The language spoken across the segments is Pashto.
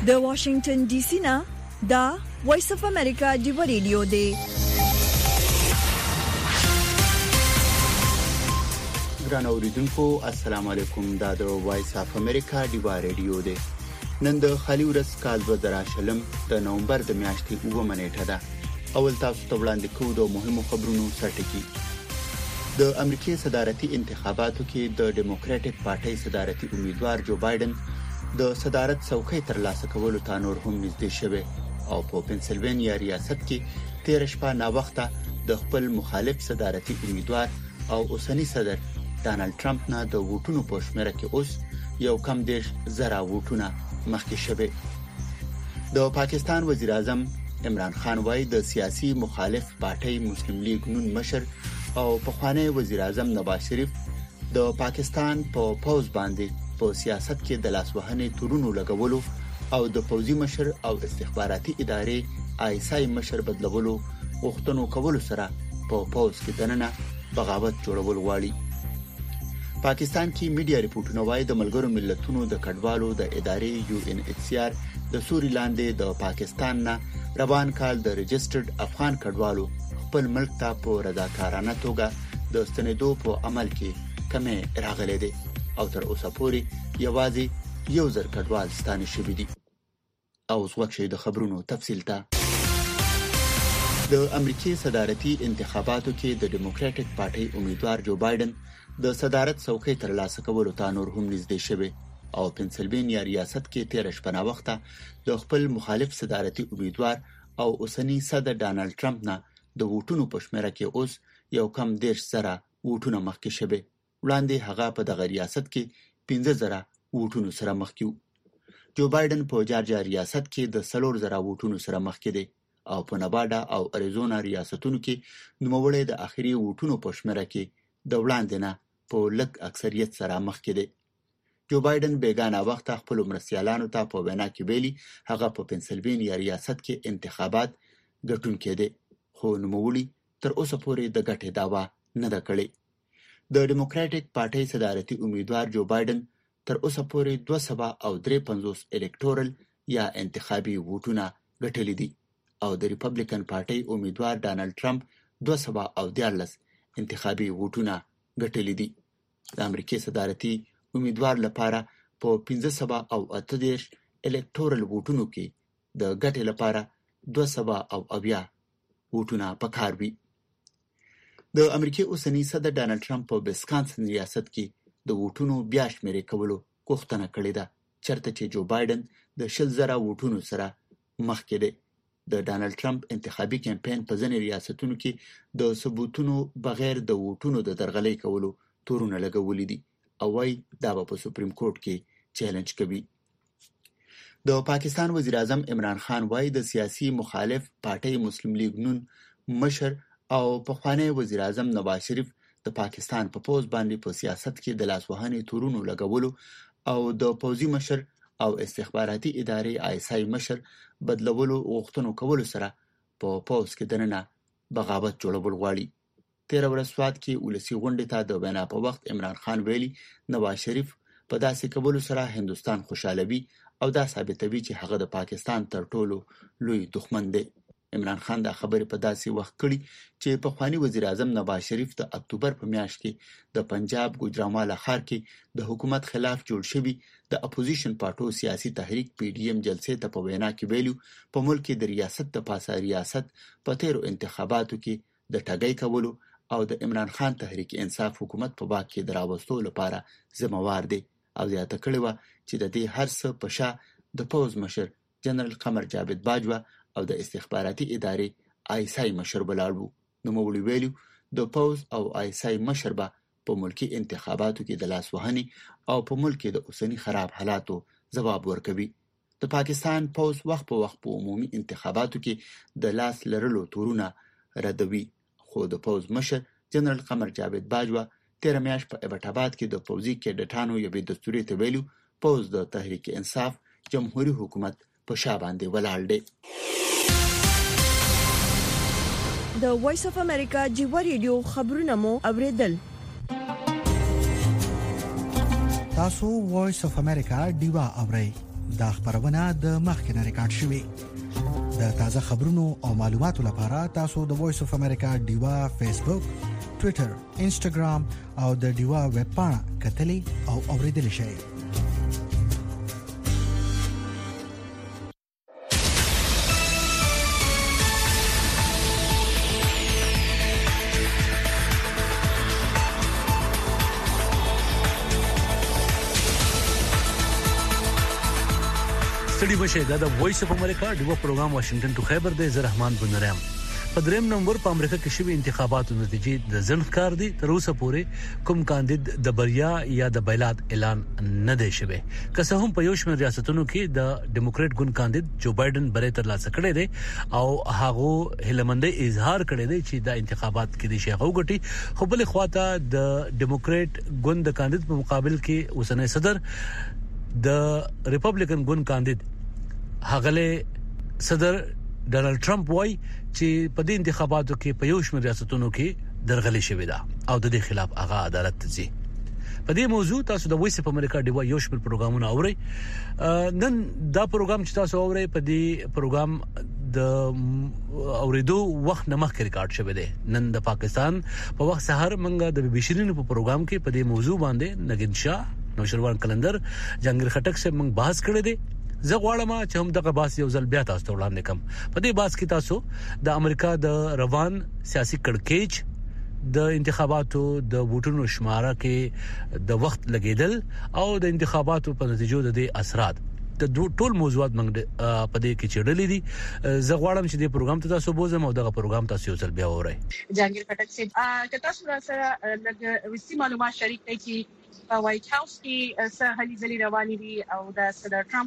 د واشنگټن ډي سي نه دا وایس اف امریکا ډیو ریډیو دی. ګران اوریدونکو السلام علیکم. دا د وایس اف امریکا ډیو ریډیو دی. نن د خالي ورځ کال 2020 د نومبر د میاشتې 9 نیټه ده. اول تاسو ته وړاندې کوو د مهمو خبرونو سرټکی. د امریکای صدارتي انتخاباتو کې د ډیموکراټک پارټۍ صدارتي امیدوار جو بایدن د صدارت څوکۍ ترلاسه کولو ته نور هم نږدې شوی او په پنسلوانیا ریاست کې 13 شپه نا وخته د خپل مخالف صدارتي امیدوار او اوسنی صدر ډانلډ ټرمپ نه د ووټونو په شمیره کې اوس یو کم 10,000 ووټونه مخکې شوی. د پاکستان وزیر اعظم عمران خان وايي د سیاسي مخالف پارټۍ مسلم لیگ نون مشر او پخوانی وزیر اعظم نواز شریف د پاکستان په پوز باندې په سیاست کې د لاسوهنې تورونو لګولو او د پوزي مشر او استخباراتي ادارې آیسای مشر بدلولو غوښتنو کولو سره په پوز کې دننه بغاوت جوړول غواړي. پاکستان کې میډیا ریپورتونه وايي د ملګرو ملتونو د کډوالو د ادارې UNHCR د سوري لاندې د پاکستان نه روان کال د ريجسترډ افغان کډوالو خپل ملک ته په رضاکارانه توګه د ستنېدو په عمل کې کمې راغلي دي او تر اوسه پورې یوازې 1,000 کډوال ستانه شوي دي. او وګورئ د خبرونو تفصیل ته. د امریکای صدارتي انتخاباتو کې د ډیموکراټک پارټۍ امیدوار جو بایدن د صدارت څوکۍ ترلاسه کولو ته نور هم نږدې شوی او پنسلوانیا ریاست کې 13 شپه نا وخته د خپل مخالف صدارتي امیدوار او اوسنی صدر ډانلډ ټرمپ نه د ووټونو په شمیره کې اوس یو کم 10,000 ووټونه مخکې شوی. وړاندې هغه په دغه ریاست کې 15,000 ووټونو سره مخکې و. جو بایدن په جارجیا ریاست کې د 4,000 ووټونو سره مخکې دی او په نواډا او اریزونا ریاستونو کې نوموړی د اخري ووټونو په شمیره کې د وړاندې نه په لږ اکثریت سره مخکې دی. جو بایدن بیگانه وخت خپل مرستیالانو ته په وینا کې ویلي هغه په پنسلوانیا ریاست کې انتخابات ګټونکي دي خو نوموړي تر اوسه پورې د ګټې داوا نه ده کړې. د ډیموکراټک پارټۍ صدارتي امیدوار جو بایدن تر اوسه پورې 253 الکټورل یا انتخابي ووټونه ګټلي دي او د ریپبلیکن پارټۍ امیدوار ډانلډ ټرمپ 214 انتخابي ووټونه ګټلي دي. د امریکای صدارتي امیدوار لپاره په 538 الکټورل ووټونو کې د ګټې لپاره 270 ووټونه پکار وي. د امریکای اوسنی صدر ډانلډ ټرمپ په ویسکانسن ریاست کې د ووټونو بیا شمیرې کولو غوښتنه کړې ده چرته چې جو بایدن د 10,000 ووټونو سره مخکې دی. د ډانلډ ټرمپ انتخابي کمپاین په ځینې ریاستونو کې د ثبوتونو بغیر د ووټونو د درغلۍ کولو تورونه لګولي دي او وايي دا په سپریم کورټ کې چیلنج کوي. د پاکستان وزیر اعظم عمران خان وايي د سیاسي مخالف پارټۍ مسلم لیگ نون مشر او پخوانی وزیر اعظم نواز شریف د پاکستان په پوز باندې په سیاست کې د لاسوهنې تورونو لګولو او د پوزي مشر او استخباراتي ادارې آیسای مشر بدلولو غوښتنو کولو سره په پوز کې دننه بغاوت جوړول غواړي. 13 ورځ سواد کې ولسی غونډې ته د وینا په وخت عمران خان ویلي نواز شریف په داسې کولو سره هندستان خوشالوي او دا ثابتوي چې هغه د پاکستان تر ټولو لوی دښمن دی. عمران خان دا خبرې په داسې وخت کړي چې پخوانی وزیر اعظم نواز شریف د اکتوبر په میاشت کې د پنجاب ګوجرانوالا ښار کې د حکومت خلاف جوړ شوی د اپوزیشن پارټو سیاسي تحریک PDM جلسې ته په وینا کې ویلو په ملک کې د ریاست د پاسه ریاست په تیرو انتخاباتو کې د ټاګۍ کولو او د عمران خان تحریک انصاف حکومت په واک کې دراوستو لپاره ذمہوار دی او زیاته کړې و چې د دې هر څه په شا د پوز مشر جنرال قمر جاوید باجوا او د استخباراتي ادارې آیسای مشر بلاړو. نوموړي ویلو د پوز او آیسای مشر به په ملکی انتخاباتو کې د لاسوهنې او په ملک کې د اوسنی خراب حالاتو ځواب ورکوي. د پاکستان پوز وخت په وخت په عمومي انتخاباتو کې د لاس لرلو تورونه ردوي خو د پوز مشر جنرال قمر جاوید باجوا 13 میاشت په ایبټ آباد کې د پوزي کډټانو یوې دستوري ته ویلو پوز د تحریک انصاف جمهوریت حکومت په شا باندې ولاړ دی. د وایس اف امریکا ډیو ریډیو خبرونه مو اوریدل. تاسو وایس اف امریکا ډیوا اورئ دا خبرونه د مخکنه ریکارډ شوې. د تازه خبرونو او معلوماتو لپاره تاسو د وایس اف امریکا ډیوا فیسبوک، ټوئیټر، انسټاګرام او د ډیوا ویب پاڼه کتلې او اوریدلې شئ. سړي بشه دا وایس اف امریکا ډیو پروګرام واشنگټن ټو خیبر دی. زه رحمان بنورم. په 3 نومبر په امریکا کې شوی انتخاباتو نتیجې د ځنکار دي. تر اوسه پورې کوم کاندید د بریا یا د بیلات اعلان نه دی شوی. که څه هم په یو شمېر ریاستونو کې د ډیموکرات ګوند کاندید جو بایدن بری تر لاسه کړی دی او هغه هلمندۍ اظهار کړی دی چې د انتخابات کې د شیخو غټي خو بل خواته د ډیموکرات ګوند کاندید په مقابل کې اوسنۍ صدر د ریپبلیکن ګوند کاندید هغله صدر ډونالد ټرمپ وای چې په دې انتخاباتو کې په یو شمېر ریاستونو کې درغلي شوې ده او د دې خلاف هغه عدالت ته ځي. په دې موضوع تاسو د وایس اف امریکا ډیوا یو شمېر پروګرامونه اورئ. نن دا پروګرام چې تاسو اورئ په دې پروګرام د اوریدو وخت نه مخکې ریکارډ شوی دی. نن د پاکستان په وخت سحر منګه د بشرین په پروګرام کې په دې موضوع باندې نگین شاه، نوشروان کلندر، جنگیر خټک سره موږ بحث کړی دی. زه غواړم چې هم دغه باس یو ځل بیا تاسو ته وړاندې کوم. په دې باس کې تاسو د امریکا د روان سیاسي کړکېچ، د انتخاباتو د ووټونو شماره کې د وخت لګیدل او د انتخاباتو په نتیجو د اثرات د ټول موضوعات موږ په دې کې چړلې دي. زه غواړم چې دې پروګرام ته تاسو بوزم او دغه پروګرام تاسو یو ځل بیا وورئ. جنگیر خټک سي که تاسو سره لږ وسي معلومات شریک کړئ چې وایټ هاوس کې څه هلي ځلې روانې دي او د صدر ټرمپ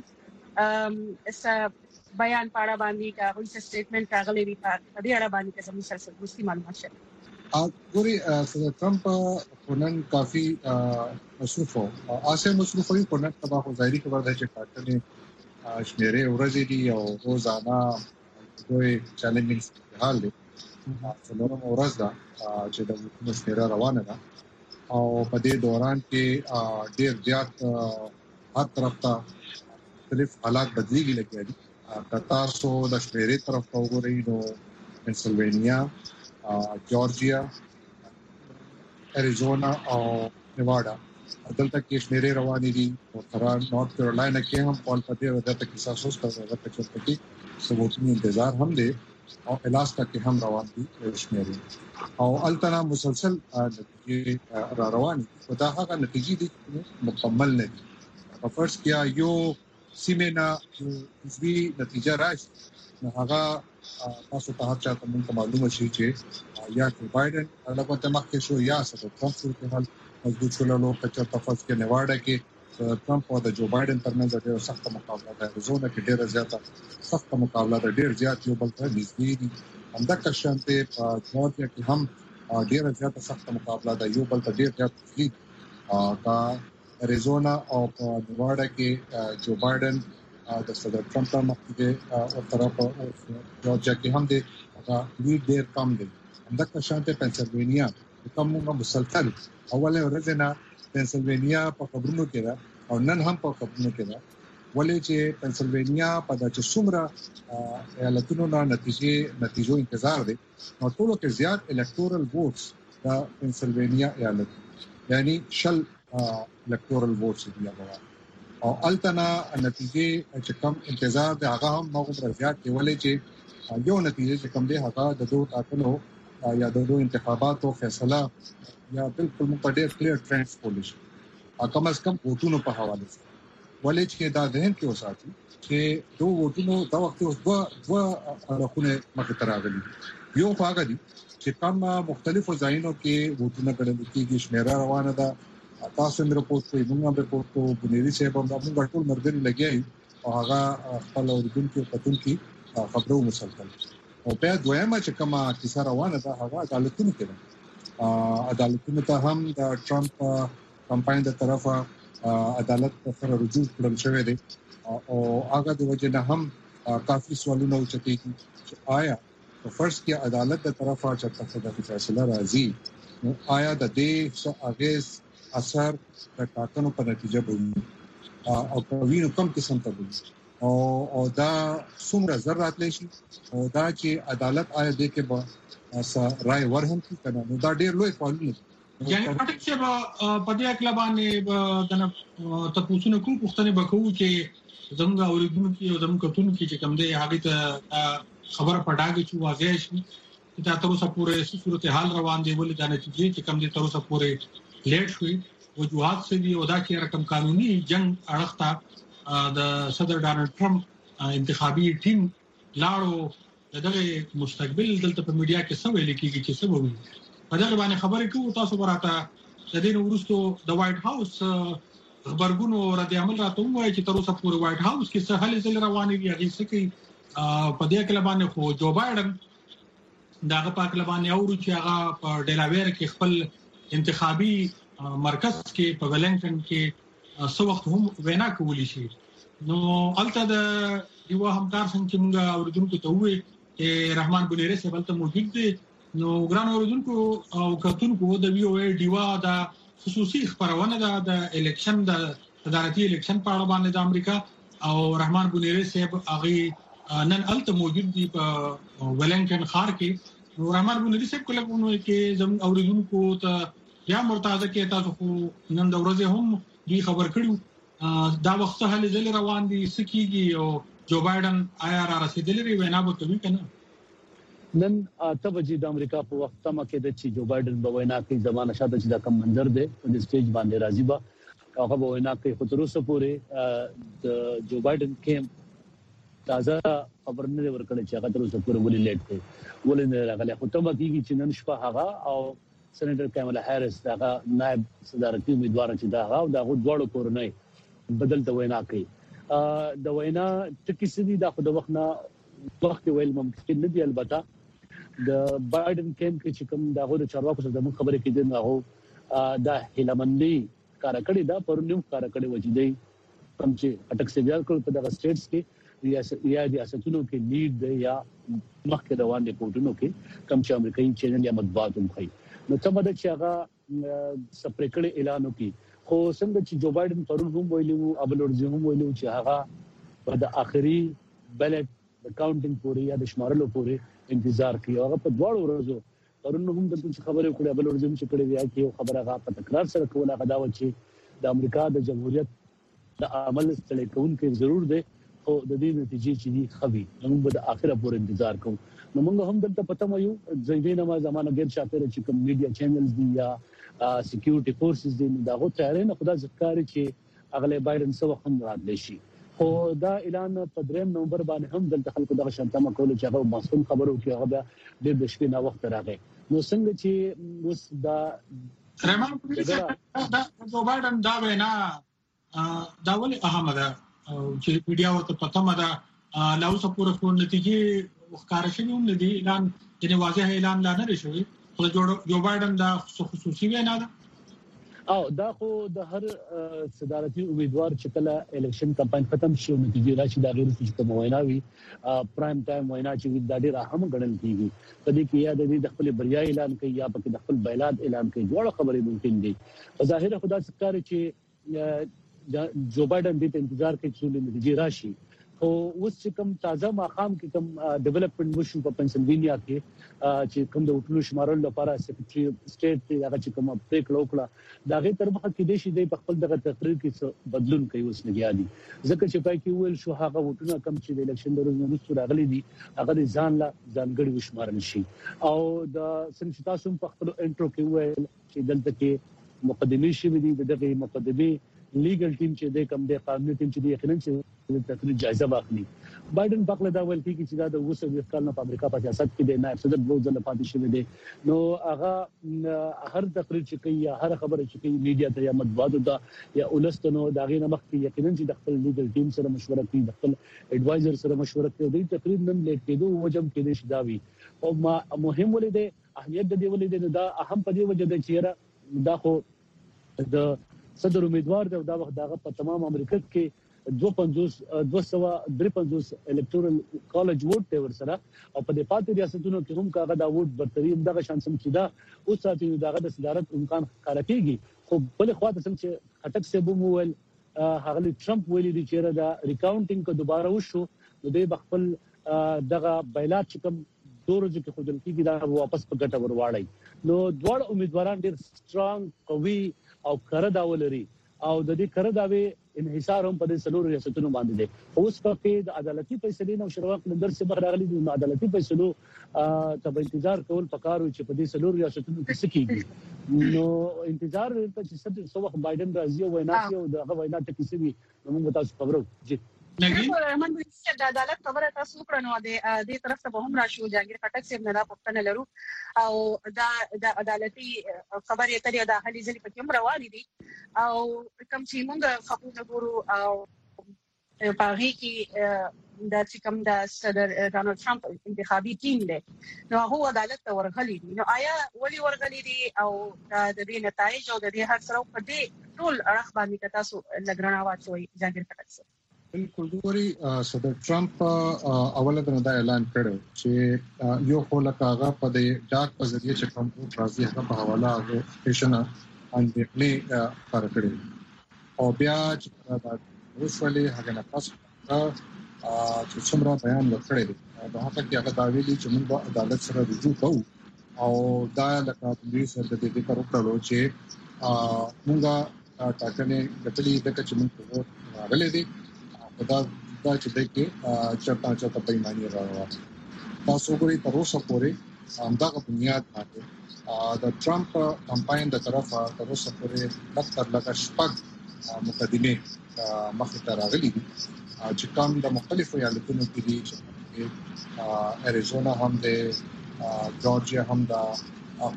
بیان پاړه باندې کا کوئی سټیټمنټ راغلی دی په دې اړه باندې چې موږ سره وسي معلومات شریک. ګوري صدر ټرمپ خونن کافي مصروف او اسه مصروف وي په نن تبا خو ظاهري خبر ده چې پاتنه شمیره ورځې دي او روزانه دوی چیلنجینګ حال دي. څلورم ورځ ده چې د شمیره روانه ده او په دې دوران کې ډېر زیات هر طرف ته مختلف حالات بدلیږي لګیږي. تاسو د شمیرې طرف ته وګورئ نو پنسلوانیا، جورجیا، اریزونا او نیواډا دلته کې شمیرې روانې دي. او تر نارت کیرولینا کې هم په پدې ورته کې تاسو ستاسو ورته کې ثبوتونو انتظار هم دي او الاسکا کې هم روان دي شمیرې او التنا مسلسل نتیجې را روان دي. او دا هغه نتیجې دي مکمل نه دي. په فرض کې یو سیمنا چې نتیجه راشي نو هغه تاسو ته هر چا ته معلومه شي چې یا جو بایدن هغه ته مخکې شو یا صدر ټرمپ په حال مضبوط شول. نو په چا تاسو کې نیواډا کې ټرمپ او د جو بایدن ترمنځ ډېر سخت مقابله ده. اریزونا کې ډېر زیاته سخت مقابله ده. ډېر زیات یو بل ته نږدې دي. همدغه شانته په جورجیا کې هم ډېر زیاته سخت مقابله ده. یو بل ته ډېر زیات نږدې کا اریزونا او په نیواډا کې جو بایدن د صدر ټرمپ مخکې او طرف او جورجیا کې هم دي هغه ډېر کم دي. همدغه شانته پنسلوانیا کوم مسلسل اوله ورځ نه پنسلوانیا په خبرونو کې ده او نن هم په خبرونو کې ده. ولې چې پنسلوانیا په دغه څومره ایالتونو نه نتیجو انتظار دي نو ټولو کې زیات الکټورل ووټس د پنسلوانیا ایالت یعنی شل الکټورل ووټس دي هغه او التنا نتیجې چې کم انتظار ده هغه هم موږ زیات دی. ولې چې یو نتیجه چې کم دی هغه د دوه ټاکنو یا د دوه انتخاباتو فیصله یا بالکل موږ په ډېر کلیر ټرانس پولیش کم از کم ووټونو په حواله سره. ولې چې دا ذهن کې وساتي چې دوه ووټونو دا وخت اوس دوه راخونه مخ ته راغلي. یو هغه دي چې کوم مختلفو ځایونو کې ووټونه کړل کېږي. شمیره روانه ده. تاسو هم رپورټ کوئ، موږ هم رپورټ کوو. بنيري صاحب هم موږ ټول مرګري لګیایي او هغه خپل اوریدونکو کتونکو خبرو مسلسل او په دویمه چې کومه کیسه روانه ده هغه عدالتونو کې ده. عدالتونو ته هم د ټرمپ کمپاین د طرفه عدالت سره رجوع کړل شوی دی او هغه د وجه نه هم کافي سوالونه اوچتي چې آیا په فرض کې عدالت د طرفه چې تاسو د فیصله راځي نو آیا د دې اغیز اثر د ټاکنو په نتیجه باندې او کوینو کم قسم ته وي او دا څومره ضرورت لشي او دا چې عدالت آیا دې کې به رائے ورهم کی کنه نو دا ډېر لوی فعالیت یعنی پټک چې په دې اکلا باندې کنه تاسو نو کوم پوښتنه وکړو چې زموږ اوریدونکو او زموږ کتونکو چې کوم دی هغه ته خبره پټاږي چې واضح شي دا تر اوسه پورې صورتحال روان دی ولې دا نتیجې چې کوم دي تر اوسه پورې لیټ شوي وجوهات څه دي او دا چې رقم قانوني جنگ اړخته د صدر ډانلډ ټرمپ انتخابي ټیم لاړو دغه مستقبل دلته په میډیا کې څه ویل کېږي چې څه وایي په دغه باندې خبرې کوو تاسو براته د دې وروسته د وایټ هاوس خبرګونو رد عمل راته وایي چې تر اوسه پورې وایټ هاوس کې څه هلې ځل روانې دي هغه څه کوي په دې کې باندې خو جو بایډن داغه پاک لبانې اورو چې هغه په ډیلاویر کې خپل انتخابي مرکز کې په ولنګټن کې څو وخت هم وینا کولی شي نو الته د یو همکار څنګه موږ اوریدونکو ته وې چې رحمان بنيري سه بلته موجود دي نو ګران اوریدونکو او کتونکو د وی او ای ډیوا د خصوصي خبرونه د الیکشن د صدارتي الیکشن په اړه باندې د امریکا او رحمان بنيري صاحب هغه نن الته موجود دي په ولنګټن ښار کې نو رحمان بنيري صاحب کله کومه کې زم اوریدونکو ته یا مرتضی کې تاسو خو نن د ورځې هم دی خبر کړو دا وخت هلې ځل روان دي سکیږي او جو بایډن آیا را رسیدلې وینا به کوي کنه نن 8 بجې د امریکا په وخت تمه کې د چې جو بایډن به وینا کوي زمانه شاته چې دا کم منظر دی په سټیج باندې راځي به هغه به وینا کوي خو تر اوسه پورې د جو بایډن کېم تازه خبر نه ورکړي چې هغه تر اوسه پورې ولې لیټ دی ولې نه راغلی خو تمه کېږي چې نن شپه هغه او سېنیټر کاملا هریس هغه نائب صدارتي امیدوار چې دا هغه د غوړو کورنۍ بدل د وینا کوي د وینا ټکی سدي د خو د وخت نه وخت ویل ممکن نه دی البته د بایډن کېم کې چې کوم دغه د چارواکو سره د خبرې کې دغه هغه د هیلمندي کار کړی دا پر نیو کار کړی وجدي کوم چې اٹک سیویال کول په دغه سټیټس کې ریاستونو کې لیډ دی یا مخکې روان دي پورتونو کې کوم چې امریکایي چینل یا مطبوعات هم کوي نو څه مده چې هغه سپریکړې اعلان وکړي خو څنګه چې جو بایډن پرون هم ویلو ابل ورځ هم ویلو چې هغه په د اخري بیلټ د کاونټینګ پورې یا د شمارلو پورې انتظار کوي هغه په دوه ورځو پرون هم د خبرې کړې ابل ورځ هم چې کړې ویا کې خبره هغه په تکرار سره کوله هغه دا و چې د امریکا د جمهوریت د عمل ستړي کوونکې ضرور دی او د دې نتیجې چې دی خوي موږ به د اخره پورې انتظار کوو نو موږ هم دلته پته مو ځینې ما زمانه غیر شاته چې کوم میډیا چینلز دي یا سکیورټي فورسز دي دا غو تیارې نه خدا ذکر چې اغله بایډن سو هم راتلی شي خو دا اعلان په 3 نومبر باندې هم دلته خلکو دغه شانتما کول چې هغه مسؤل خبرو کې هغه د شپې نه وخت راغی نو څنګه چې اوس دا رحمان دا جو بایډن دا وینا دا ولې اهمه ده چې میډیا ورته پته مده لاو سپور خو نتیجې وښکار شوی هم ندي اعلان چې واضح اعلان لا نه شوی خو جو بایډن دا خصوصي وینا ده او دا خو د هر صدارتي امیدوار چې کله الیکشن کمپاین ختم شي او نتیجې راشي دا غیر چې کوم ویناوي پرایم ټایم وینا چې دا ډیر اهم ګڼل کیږي په دې کې یا د خپل بریا اعلان کوي یا په د خپل بیلاد اعلان کوي ډول خبرې ممکن دي ظاهر خدا څخه چې جو بایډن دې انتظار کوي چې نتیجې راشي او اوس کوم تازه مقام کې کوم ډیولپمنٹ وشو په پنسلوینیا کې چې کوم د وټلو شمارل لپاره سیکریټري سټیټ هغه چې کوم پریکړه وکړه دا غي تر مخه کې د شي د خپل دغه تقریر کې بدلون کوي اوس نه یادي ځکه چې پای کې ویل شو هغه وټونه کم چې د الیکشن د ورځې وروسته راغلي دي هغه ځان لا ځانګړي وشمارل شي او د سنټ تاسو په خپل انټرو کې ویل چې دلته کې مقدمه شي دي دغه مقدمه لیګل ټیم چې د کوم د قانوني ټیم چې د یقینا چې د تقریر جایزه واخلي بایډن پخله دا ویل کیږي چې دا د وسوي کال نه په امریکا په سیاست کې د نائب صدر بوزل پاتې شوی دی نو هغه هر تقریر چې کوي یا هر خبره چې کوي میډیا ته یا مطبوعات ته یا ولستنو دا غي نه مخکې یقینا چې د خپل لیګل ټیم سره مشوره کوي د خپل ایڈوایزر سره مشوره کوي د تقریر نن لیټ کېدو وجم کې نشي دا وی او مهم ولید اهمیت د دې ولید دا اهم په دې وجه د چیرې دا خو د صدر امیدوار دا وخت دغه په تمام امریکا کې 253 الکټورل کالج ووټ ته ورسره او په دې پاتې ریاستونو کې هم کاغه دا ووټ برتري دغه شان سم چې دا اوس ساتي دغه د صدارت امکان ښکار کیږي خو بل خواته سم چې اٹک سے بومول هغه ټرمپ ویلي دی چې دا ریکاونټینګ کو دوباره وشو نو د خپل دغه بیلات چې کوم دورځ کې خودل کېږي دا واپس په ګټه ورواړي نو دوه امیدواران ډېر سترونګ قوي او کړه دا ولري او د دې کړه داوی انحصار هم په دې سلور ریاستونو باندې دي اوس په د عدالتي فیصلې نو شروع کړندر څخه بغراغلي د عدالتي فیصلو ته انتظار کول پکارو چې په دې سلور ریاستونو کې څه کیږي نو انتظار ته چې څه وخت بایدن راځي او وینا کوي او دغه وینا ته کیسه وي نو موږ تاسو خبرو جی رحمان د عدالت خبره تاسو کړنو د دې طرف ته به هم راشو جاګیر خټک سیب نه پښتنه لرو او دا عدالتي خبرې ترې د اهلي ځلې په کوم روانې دي او کوم چې موږ خپل ګورو او پاره کې د چې کوم د صدر ډونالد ټرمپ انتخابي ټیم دی نو هغه عدالت ته ورغلي دي نو آیا ولي ورغلي دي او د دې نتایج او د دې هر سره په دې ټول اړه باندې تاسو لګرنا واچوي جاګیر خټک سیب بالکل ګوري صدر ټرمپ اوله دا اعلان کړو چې یو خلک هغه په دې ډاک په ذریعہ چې کوم راځي هغه په حواله هغه پیشنه باندې پلی کار کړی او بیا چې دا وسولې هغه نه پاس چې څومره بیان وکړي دا هغه کې هغه دا ویلي چې موږ عدالت سره رجوع کوو او دا لکه د سره د دې کار وکړو چې موږ ټاکنې کتلې د چې موږ راغلي دي دا چې دغه چرته پیمانه راوړه تاسو ګورئ تر اوسه پورې همدغه بنیاد باندې د ټرمپ کمپاین د طرفه تر اوسه پورې لکه شپږ مقدمه مخې ته راغلي دي چې کوم د مختلفو ایالتونو کې دي چې اریزونا هم ده جورجیا هم ده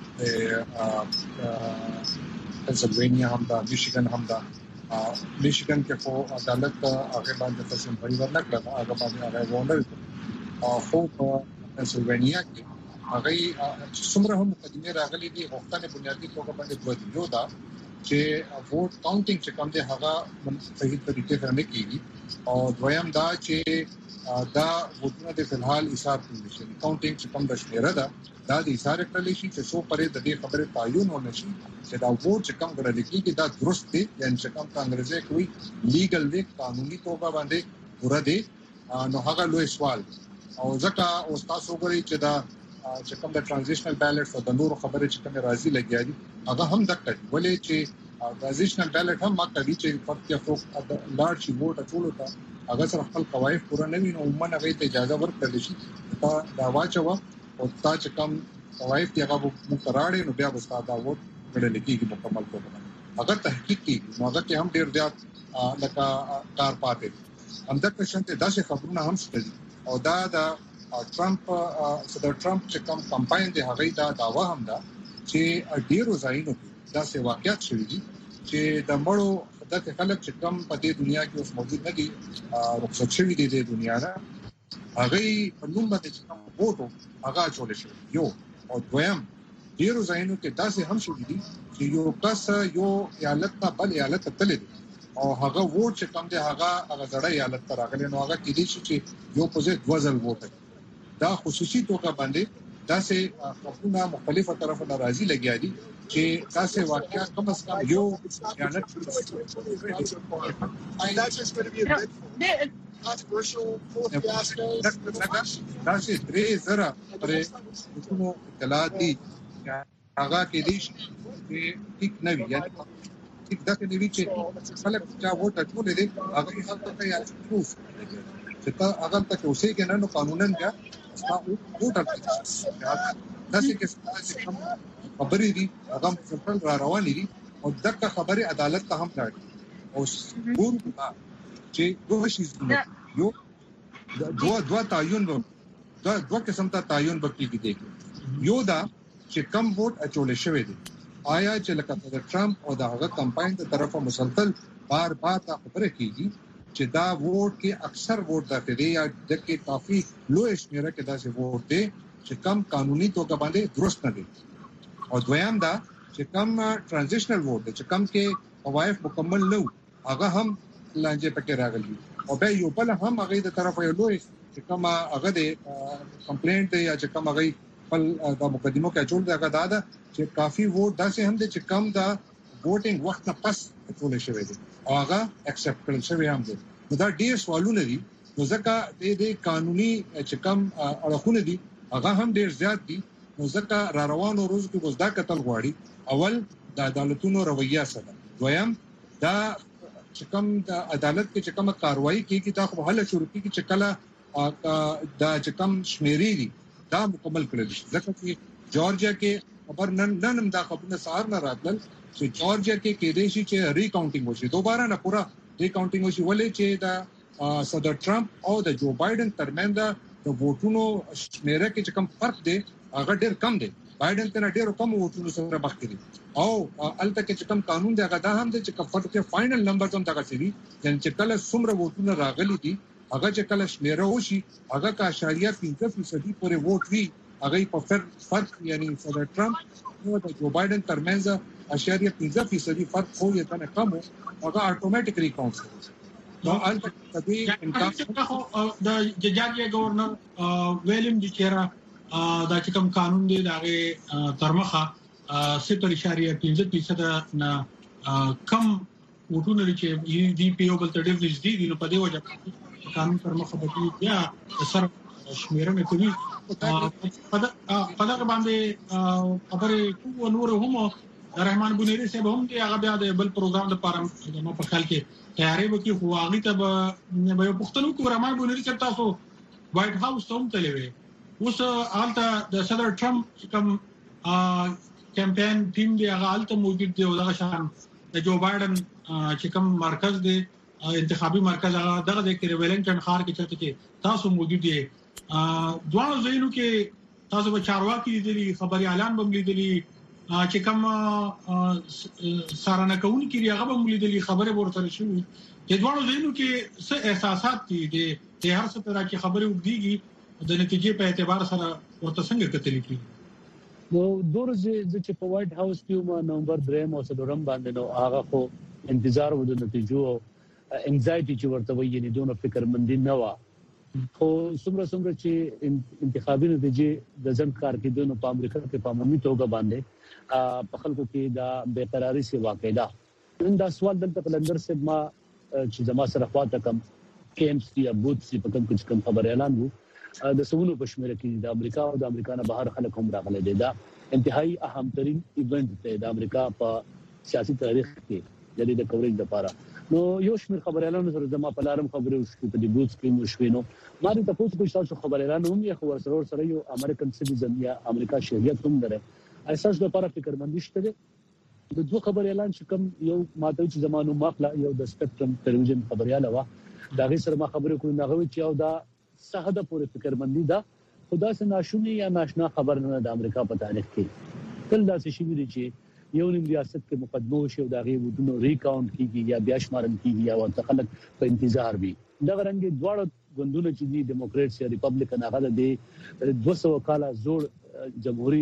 پنسلوانیا هم ده میشیګن هم ده میشیګن کې خو عدالت هغه باندې فیصله ورنکړه هغه باندې هغه ونه او خو په پنسلوانیا کې هغه څومره هم مقدمه راغلي دي غوښتنه بنیادی توګه باندې دوه دي یو دا چې ووټ کاونټینګ چې کوم دی هغه صحیح طریقې سره نه کیږي او دویم دا چې دا ووټونه د فلحال حساب کړي شي کاونټینګ چې کوم د شمیره ده دا د اشاره کړل شي چې څو پرې د دې خبره تعین ونشي چې دا ووټ چې کوم غړل کیږي دا درست دی یعنی چې کوم انګریزي کوي لیګل دی قانوني توګه باندې پورا دی نو هغه لوی سوال او ځکه او تاسو وګورئ چې دا چې کوم د ترانزیشنل بیلټ او د نورو خبره چې کوم راځي لګیا دي هغه هم دقت ولې چې ترانزیشنل بیلټ هم ماته دي چې فرق یا فوق لارج ووټ ټول ته هغه سره خپل قواعد پوره نه وي نو عموما هغه ته اجازه ورکړل شي دا واچو او تا چې کوم قواعد یې هغه مقرره نو بیا وستا دا ووټ غړل کېږي مکمل توګه اگر تحقیق کیږي نو هغه کې هم ډیر زیات لکه کار پاتې هم د پېښنټ داسې خبرونه هم شته او دا ټرمپ صدر ټرمپ چې کوم کمپاین دی هغه دا داوا هم ده چې ډیرو ځایونو کې دا څه واقعیت شوی دي چې د مړو د خلک چې کوم په دې دنیا کې اوس موجود نه دي رخصت شوی دي د دنیا نه هغه په نوم باندې کوم ووټ هغه چول شي یو او دویم ډیرو ځایونو کې دا څه هم شوی دي چې یو کس یو ایالت ته بل ایالت ته تللی او هغه ووټ چې کوم دی هغه زړه ایالت ته راغلی نو هغه کې دي چې یو په ځای دوه ځل ووټ دا خصوصي توګه باندې دا سه خپلونه مختلفه طرفه ناراضي لګیا دي چې تاسو واقعا کم از کم یو یانت دا سه درې زره پرې کومو اطلاعاتي هغه کې دي چې ټیک نه وي یعنی ټیک دا کې دي چې خلک چا ووټ ټول دي هغه خلک ته یا پروف چې تا هغه ته اوسې کې نه نو قانونا بیا ووټ دا چې کوم خبرې دي هغه څنګه را روانې دي او دغه خبره عدالت ته هم راځي او ګورو چې دوه شي یو دوه تعین دوه قسم ته تعین وکړي دي یو دا چې کم ووټ اچول شوی دی آیا چې لکه د ټرمپ او د هغه کمپاین ته طرفه مسلسل بار خبره کیږي چې دا ووټ کې اکثر ووټ داخلي یا د کې کافي لوی شمیره کې دا چې ووټ دی چې کم قانوني توګه باندې درست نه دي او دویم دا چې کم ترانزیشنل ووټ چې کم کې قواعد مکمل نه هغه هم لانجه پکې راغلي او به یو بل هم هغه د طرفه یو لوی چې کم هغه د کمپلینټ یا چې کم هغه خپل د مقدمو کې جوړ دغه دا چې کافي ووټ داسې هم دي چې کم دا ووټینګ وخت نه پس ټول شوی دی او هغه اکسپټ کړل شوی هم دی دا ډیر سوالونه دي نو ځکه د قانوني چې کوم اړخونه دي هغه هم ډیر زیات دي نو ځکه را روانو روز کې وزدا قتل غواړي اول د عدالتونو رویه سره دویم دا چې کوم د عدالت کې چې کوم کاروایی کیږي دا خو حل شروع کیږي چې کله دا چې کوم شمیرې دي دا مکمل کړل شي ځکه چې جورجیا کې خبر نن دا خبرونه سهار نه راتل چې جورجیا کې کېدې شي چې ریکاونټینګ وشي دوباره نه پورا ریکاونټینګ وشي ولې چې دا صدر ټرمپ او د جو بایدن ترمنځ د ووټونو شمیره کې چې کوم فرق دی هغه ډېر کم دی بایدن ته ډېر کم ووټونو سره مخ کړي او البته چې کوم قانون دی هغه دا هم دی چې کفر کې فائنل نمبر هم دا کوي چې کله څومره ووټونه راغلي دي هغه چې کله شمیره وشي هغه کا اشاریه 5% پورې ووټ وی هغه په فرق یعنی صدر ټرمپ او د جو بایدن ترمنځ اشاریه 5% فرق خو یې کنه کم هغه اتوماتیکلی کاونټ نو البته د امکان د ججاجي گورنر ویلیم ډي چیرا دا چې کوم قانون دی داغه ترمخه 0.5% نه کم وټونه چې دی پی او بل تر دې دي نو په دې وجه قانون ترمخه به بیا سر شمیرنه کوي په دا باندې خبره کوو نور هم رحمان بونیری صاحب هم دی هغه بیا د بل پروګرام لپاره نو په خیال کې تیاری وکي خو هغه ته به یو پښتنو کو رحمان بونیری صاحب تاسو وایټ هاوس ته هم تلوي اوس حالت د صدر ټرمپ کوم کمپاین ټیم دی هغه حالت موجود دی او دا شان د جو بایدن چې کوم مرکز دی انتخابي مرکز هغه دغه د ولنټن خار کې چرته کې تاسو موجود دي دوه ځایونو کې تاسو به چارواکي دي خبري اعلان به لیدلي چې کوم سارنه کون کې هغه به لیدلي خبره ورته شي د دوه ځایونو کې څه احساسات دي د هر څه طرح کې خبره وګړي د نتیجې په اعتبار سره ورته څنګه کتل کیږي نو دورځ چې په وایټ هاوس کې نومبر 3 او 4 باندې نو هغه خو انتظار و د نتیجو انزایټي چې ورته وایي یعنی دونه فکرمندي نه و خو څومره چې انتخابي نتیجې د ځن کار کې دونه په امریکا کې په عمومي توګه باندې په خلکو کې دا بیقراری سي واقع ده نن دا سوال دلته په لندن سره ما چې زما سره خواته کم کیمپس یا بوت سي په کوم خبر اعلان وو د سونو په شمیر کې د امریکا او د امریکا نه بهر خلک هم راغلي دي دا انتهایی اهم ترين ایونت دی د امریکا په سیاسي تاریخ کې د دې کوریج لپاره نو یو شمیر خبر اعلان سره زما په لارم خبره وشو په دې بوت کې مشوینو ما دې تاسو کو تاسو خبر اعلان هم یې خبر سره یو امریکن سټیزن یا امریکا شهریت هم لري اساس لپاره فکرمندي شته د دوه خبر اعلان چې کوم یو ماته چې زمانو مخلا یو د سپیکټرم ټلویزیون خبرياله وا دا غي سره ما خبرې کوم نه غوي چې او دا صحه پورې فکرمندي دا خدا سے ناشونی یا ناشنا خبر نه د امریکا په تاریخ کې کله داسې شي ویل چې یو نیم ریاست کې مقدمه شو دا غي ودونو ریکاونټ کیږي یا بیا شمارل کیږي یا ورته خلک په انتظار وي دا رنګ دواړه غوندونه چې دي ډیموکریټس یا ریپبلیکن هغه د 200 کاله زوړ جمهوریت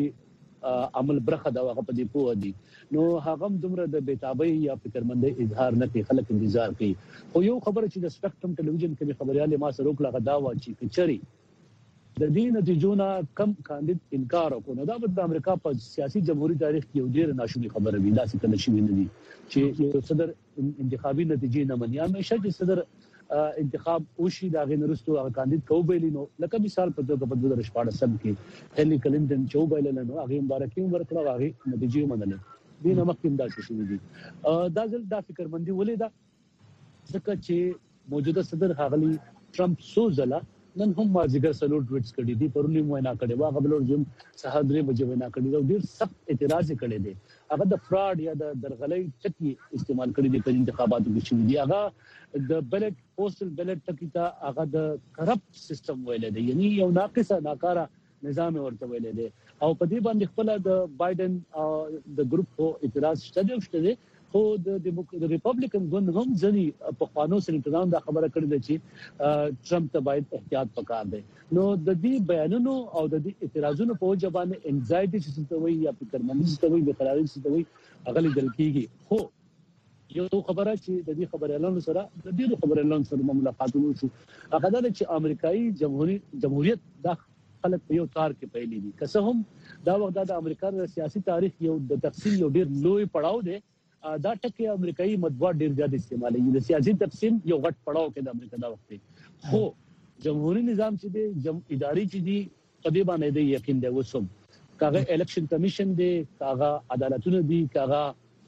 عمل برخه دا هغه په دې پوه دي نو هغه دومره د بیتابۍ یا فکرمندۍ اظهار نه کوي خلک انتظار کوي خو یو خبره چې د سپیکټرم ټلویزیون کې خبرياله ما سره وکړه دا و چې کچري د دې نتیجونه کم کاندید انکار وکړ دا د امریکا په سیاسي جمهوریت تاریخ کې یو ډیر ناشونی خبره وی دا څه کله شي نه دي چې یو صدر انتخابي نتیجې نه مني همیشه چې صدر انتخاب وشي دا غنرستو هغه کاندید کوبیلینو لکه مثال په توګه په 2014 کې هیلی کلینټن چوبیلینو هغه مبارکي ورکړه هغه نتیجې منلې دینه مخکې دا شي دي دا ځل دا فکرمندي ولې دا ځکه چې موجوده صدر هغلی ټرمپ سوزلا نن هم مازیګر سلوټ ټویټس کړي دي پرونی وینا کړي وا غبلور جم سهادري بجې وینا کړي دا ډیر سخت اعتراض کړي دي هغه د فراډ یا د درغلۍ ټکی استعمال کړي دي په انتخاباتو کې چې دي هغه د بیلټ پوسټل بیلټ ټکی ته هغه د کرپټ سیستم ویل دي یعنی یو ناقصه ناکاره نظام ورته ویل دي او په دې باندې خپل د بایدن د ګروپ په اعتراض شته خو د ریپبلیکن ګوند هم ځنی په قانون سنټران دا خبره کړې ده چې ټرمپ ته باید احتیاط وکړ دی نو د دې بیانونو او د دې اعتراضونو په وجبانه انزایټي چې څه وایي یا فکرمندي څه وایي بقراری څه وایي اغلی دل کیږي خو یو خبره چې د دې خبر اعلان سره د دې خبر اعلان سره ملاقاتونه شو هغه د امریکایي جمهوریت د خلک په یو تار کې پیلې دي که څه هم دا وخت د امریکا د سیاسي تاریخ یو د تقسیم یو ډیر لوی پړاو دی دا ټکی امریکایي مطبوعات ډیر زیات استعمالي د سیاسي تقسیم یو غټ پړاو کې د امریکا دا وخت خو جمهوریت نظام چې دی اداري چې دی په دې باندې د یقین دی وسوم کاغه الیکشن کمیشن دی کاغه عدالتونه دی کاغه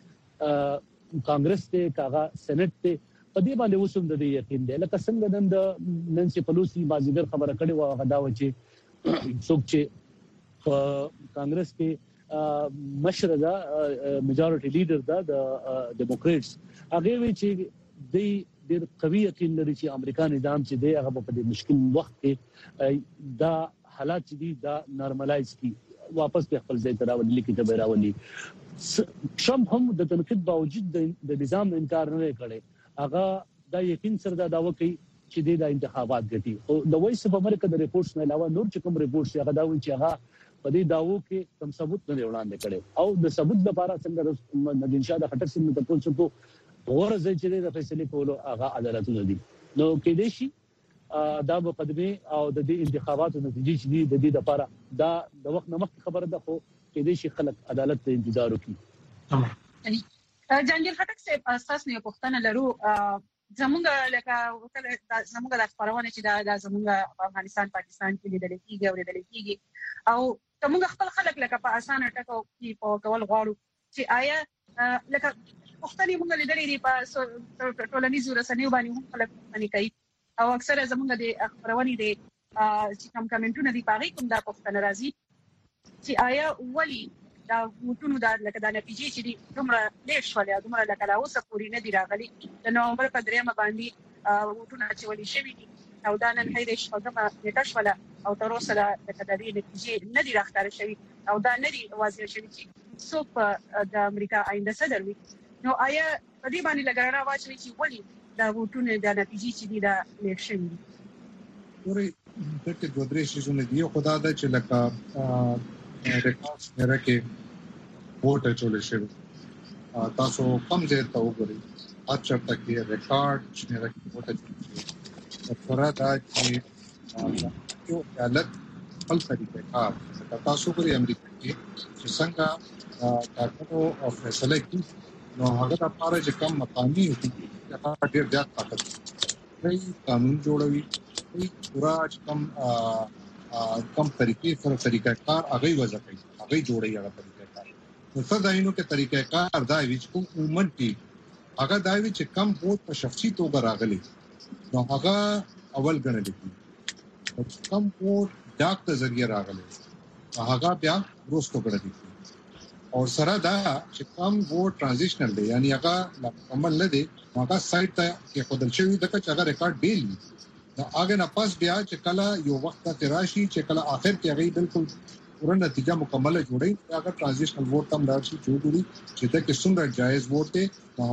کانګرس دی کاغه سېنات دی په دې باندې وسوم د یقین دی لکه څنګه د نانسي پلوسی مازیګر خبره کړې و هغه دا و چې څوک چې کانګرس کې مشر دا میجورټي لیډر دا د ډیموکریټس هغه وی چې د ډېر قوي یقین لري چې امریکا نظام چې دی هغه په دې مشکل وخت کې دا حالات چې دي دا نارملایز کی واپس په خپل ځای ته راولي کې ته راولي ټرمپ هم د تنقید باوجود د نظام انکار نه کړي هغه دا یقین سره دا داوا کوي چې د انتخابات ګټي او د وایس اف امریکا د ریپورتس نه علاوه نور چې کوم ریپورتس هغه دا وایي چې هغه په دې داوو کې کوم ثبوت نه وړاندې کړي او د ثبوت لپاره څنګه ندین شاه د خټک سیمه ته پوښتنه کو ورځ چې د فیصله کولو هغه عدالتونه دي نو کې دې شي دا مقدمه او د دې انتخاباتو نتیجې چې دي د دې لپاره دا د وخت نمخ خبره ده خو کې دې شي خلک عدالت ته انتظار وکړي جنگل خټک صاحب اساس نه پوښتنه لرو زمونږ لکه زمونږ د خبرونه چې دا زمونږ افغانستان پاکستان کې لیدل کېږي او لیدل کېږي او کومه خپل خلک لکه په اسانه ټکو کې په کول غواړو چې آیا لکه پښتني موږ لیدلې دي په ټولنیزو رسنیو باندې هم خلک پښتني کوي او اکثره زموږ د خبرونې دي چې کوم کمنټونه دي پاره کوم دا پښتنه راځي چې آیا ولي دا وټونو دا لکه دا نتیجې چې دي دومره لیټ شول یا دومره لکه لا اوسه پوری نه دي راغلي د نومبر په 3 باندې وټونه چې ولي شوي دي او دا نن هیڅ شپږمه نیټه شوله او تر اوسه د تدابیر نتیجې نه دي راښکاره شوي او دا نه دي واضح شوي چې څوک د امریکا آینده صدر وي نو آیا په دې باندې لګرانه واچوي چې ولې دا وټونه د نتیجې چې دي دا لیک شوي دي ورې دغه دوه درې شیزونه دی خدا دا چې لکه ریکارډز مېره کې ووټ چولې شوی تاسو کم ځای ته وګورئ اچھا تکي ریکارډ چې مېره کې ووټ چولې سره دا چې یو حالت خپل طریقې کار تاسو کوي امریکا کې چې څنګه کارونو او فیصله کوي نو هغه د پاره چې کم مقامي هغه ډېر زیات طاقت لري قانون جوړوي پورا کم طریقې سره طریقې کار هغه وځي هغه جوړي هغه طریقې کار نو څه داینو کې طریقې کار دا وی چې کوم عمومي هغه دا وی چې کم بہت په شخصي توګه راغلي نو هغه اول غنل دي کم ووټ ډاک ته ذریعہ راغلی هغه بیا روستو غړي او سره دا چې کم ووټ ترانزیشنل دی یعنی هغه مکمل نه دی هغه سایت ته کې خودل شوی د چې هغه ریکارډ دی دا هغه نه پاس بیا چې کله یو وخت ته راشي چې کله اخر کې هغه بالکل پوره نتیجه مکمل جوړي هغه ترانزیشنل ووټ تم راشي جوړي چې دا کې څومره جایز ووټ دی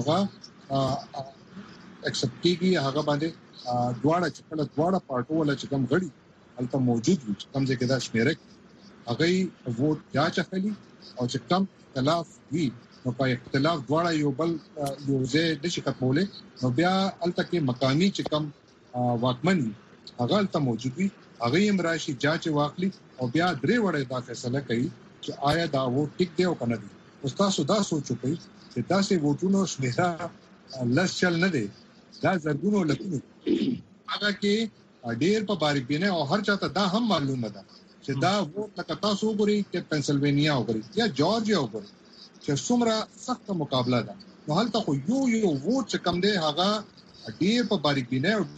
هغه ایکسپټ کیږي هغه باندې دواړه چې کله دواړه پارټو ولا چې کوم غړي هلته موجود وي کوم ځای کې دا شمیره هغه ووټ یا چخلي او چې کوم اختلاف وي نو په اختلاف دواړه یو بل یو ځای نشي کولای نو بیا هلته کې مقامي چې کوم واکمن هغه هلته موجود وي هغه یې مراشي جاج واخلي او بیا درې وړه دا فیصله کوي چې آیا دا ووټ ټیک دی او کنه دی تاسو دا سوچو کوي چې تاسو ووټونو شمیره لس چل نه دی دا زرګونو لکونو هغه کې ډېر په باریکینه او هر چاته دا هم معلومه ده چې دا ووټ لکه تاسو وګورئ چې پنسلوانیا وګورئ یا جورجیا وګورئ چې څومره سخت مقابله ده نو هلته خو یو ووټ چې کم دی هغه ډېر په باریکینه او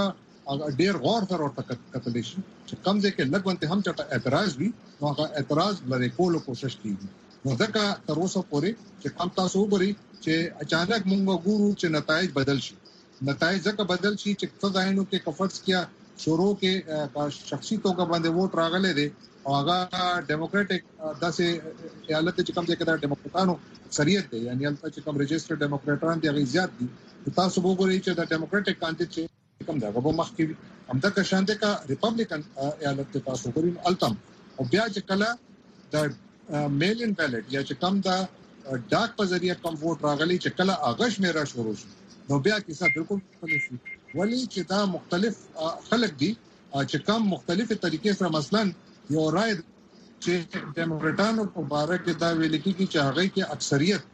ډېر غور سره ورته کتل شي چې کم ځای کې لګونته هم چاته اعتراض وي نو هغه اعتراض لري کولو کوشش کوي نو ځکه تر اوسه پورې چې کم تاسو وګورئ چې اچانک موږ ګورو چې نتایج بدل شي نتایج ځکه بدل شي چې څه ځایونو کې کفرس کیا شروع کې شخصي توګه باندې ووټ راغلي دي او هغه ډیموکراټک داسې حالت چې کوم ځای کې د ډیموکراټانو اکثریت دی یعنی هلته چې کوم رجسټر ډیموکراټان دي هغه زیات دي تاسو وګورئ چې د ډیموکراټک کاندید چې کوم دا غو مخکې همدا که شانته کا ریپبلیکن حالت تاسو وګورئ التم او بیا چې کله د میلین بیلټ یا چې کوم دا ډاک په ذریعہ کوم ووټ راغلي چې کله اغش میرا شروع شي نو بیا کیسه بالکل مختلف وي ولی چې دا مختلف خلک دي چې کوم مختلفه طریقې سره مثلا یو رائے چې ډیموکراټانو په باره کې دا ویل کېږي چې هغه کې اکثریت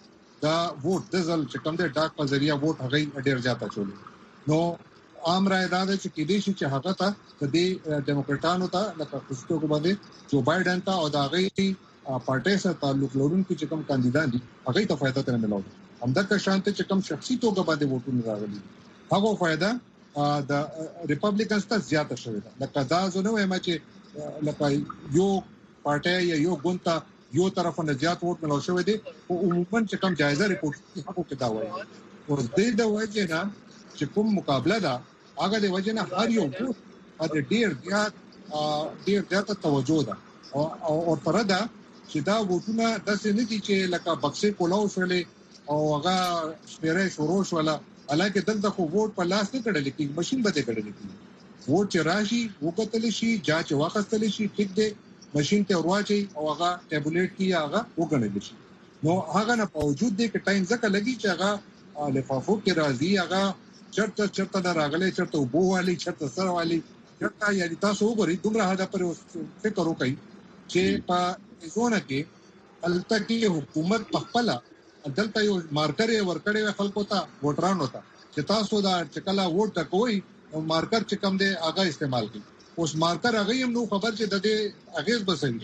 دا ووټ د ځل چې کوم د ډاک په ذریعہ ووټ هغه ډیر زیاته چولې نو عام رائے دا ده چې کې دې چې هغه ته د ډیموکراټانو ته لکه خصوصو کو باندې جو بایدن ته او دا غي پارټي سره تعلق لرونکي چې کوم کاندیدان دي هغه ته فائدہ تر نه ملو همدغه شانته چې کوم شخصي توګه باندې ووټونه راغلي هغه فائدہ د ریپبلیکنز ته زیاته شوې ده لکه دا زونه وایم چې لکه یو پارټي یا یو ګونتا یو طرف نه زیات ووټ ملو شوې دي او عموما چې کوم جایزه ریپورت هغه کې دا وایي او د وجه نه چې کوم مقابله ده هغه د وجه نه هر یو د ډیر زیات توجه ده او تر دا چې دا ووټونه د سینې دي چې لکه بکسې کولاو شولې او هغه شمیره شروع شوله الکه دلته خو ووټ په لاس نه کړل کېږي ماشين به کړل کېږي ووټ چې راشي وکتل شي جاج واخستل شي ټیک دی ماشين ته ورواچي او هغه ټیبلیټ کې هغه وګڼل شي نو هغه نه باوجود دی چې ټایم ځکه لګي چې هغه لفافو کې راځي هغه چرته راغلي چرته وبوالي چرته سروالي چرته یعنی تاسو وګورئ دومره هدا پر فکر وکړئ چې په زونه کې التکی حکومت په خپل دلته یو مارکر ورکړې خلکو ته ووټرانو ته چې تاسو دا چکلا ووټ کوئ او مارکر چې کوم دی هغه استعمال کړئ اوس مارکر هغه هم نو خبر چې د دې اغیز بسوي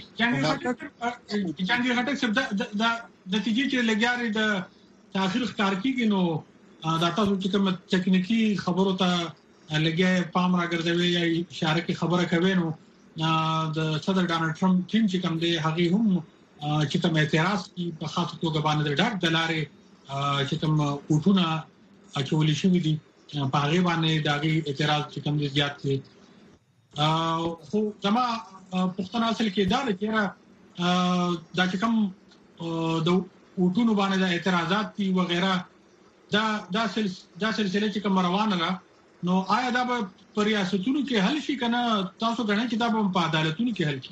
چې هټک د نتیجې چې لګیاري د تاخير ښکار کیږي نو دا تاسو چې کوم تکنیکی خبرو ته لګي پام راګرځوي یا اشاره کی خبره کوي نو د صدر ډانلډ ټرمپ ټیم چې کوم دی هغه هم چې کوم اعتراض کی په خاطر توګه باندې ډاک دلاره چې کوم وټونه اچول شي دي په هغه باندې داغي اعتراض چې کوم زیات دي خو زما پښتنه اصل کې دا چې دا چې کوم د وټونو باندې د اعتراضات دي وغیرہ دا سلسله چې کوم روانه ده نو آیا دا په ریاستونو کې حل شي کنه تاسو غواړئ چې دا په عدالتونو کې حل شي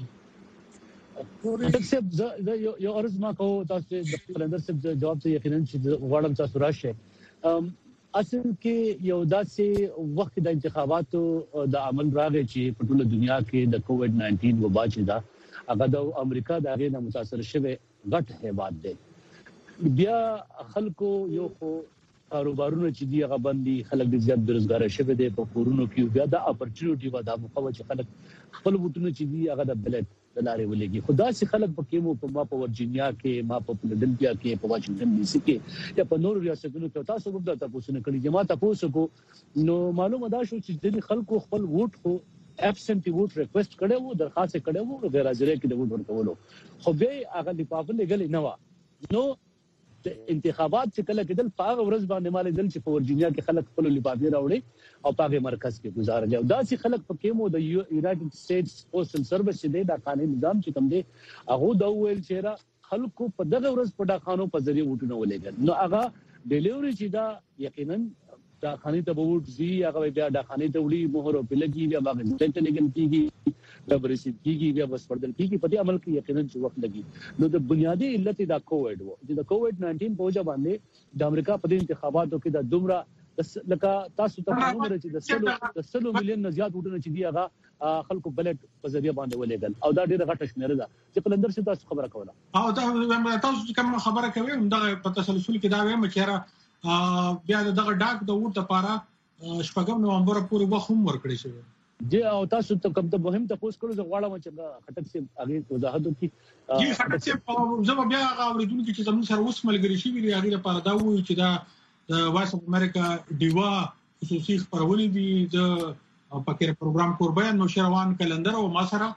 تکسب یو ارز ما کو تاسو د کلندر سب جواب ته یقینا چې غواړم تاسو راشه اصل کې یو داسې وخت د انتخاباتو د عمل راغی چې په ټوله دنیا کې د کووډ 19 وبا چې دا هغه د امریکا د غیر متاثر شوه غټ هیواد دی بیا خلکو یو خو کاروبارونه چې دی هغه باندې خلک د زیات بیروزګار شوه دي په کورونو کې بیا د اپورچونټي و د مقاومت چې خلک خپل وټونه چې دی هغه د بلټ دلاره ولګي خدا سي خلک پکې مو په ورجینیا کې ما په فلډلفیا کې په واشنگټن ډي سي کې یا په نورو ریاستونو کې تاسو وګورئ تاسو نه کړی جماعت تاسو کو نو معلومه ده شو چې د خلکو خپل ووټ خو ابسنټي ووټ ریکوست کړي وو درخواست کړي وو غیر حاضر کې د ووټ ورکولو خو به هغه لپاره لګل نه و نو انتخابات چې کله کېدل په هغه ورځ باندې مال دل چې په ورجینیا کې خلک خپل لپاره راوړي او په هغه مرکز کې گزارل جاو دا چې خلک پکې مو د یونایټډ سټیټس پوسټل سروس چې د قانوني نظام چې کوم دی هغه د ویل چې خلکو په دغه ورځ په ډاکانو په ذریعہ وټونه ولېګل نو هغه ډیلیوري چې دا یقینا دا خاني ته ووټ زی هغه بیا د خاني ته وړي مهر او پلګي بیا باغ ته لګل کیږي دا برسید کیږي بیا بس پردل کیږي په دې عمل کې یقینا چې وخت لګي نو د بنیادی علت دا کووډ وو چې د کووډ 19 په وجه باندې د امریکا په انتخاباتو کې د دومره لکه تاسو ته معلومه ده چې د 100 مليون نه زیات وټونه چې دی هغه خلکو بلټ په ذریعہ باندې ولېګل او دا ډیره غټه شمیره ده چې کلندر څه تاسو خبره کوله او تاسو کوم خبره کوي دا په تسلسل کې دا وایم چې بیا دغه ډاک د ووټ لپاره شپږم نومبر پورې وخت هم ورکړی شوی جی او تاسو ته کوم ته مهم تاسو کولو زه غواړم چې خټک سي اغه وضاحت وکړي جی خټک سي زه بیا اوریدونکو چې زموږ سره اوس ملګری شي ویلي هغه لپاره دا وایي چې دا د وایس اف امریکا ډیوا خصوصي خبرونه دي د پکې پروګرام قربان نو شروان کلندر او ما سره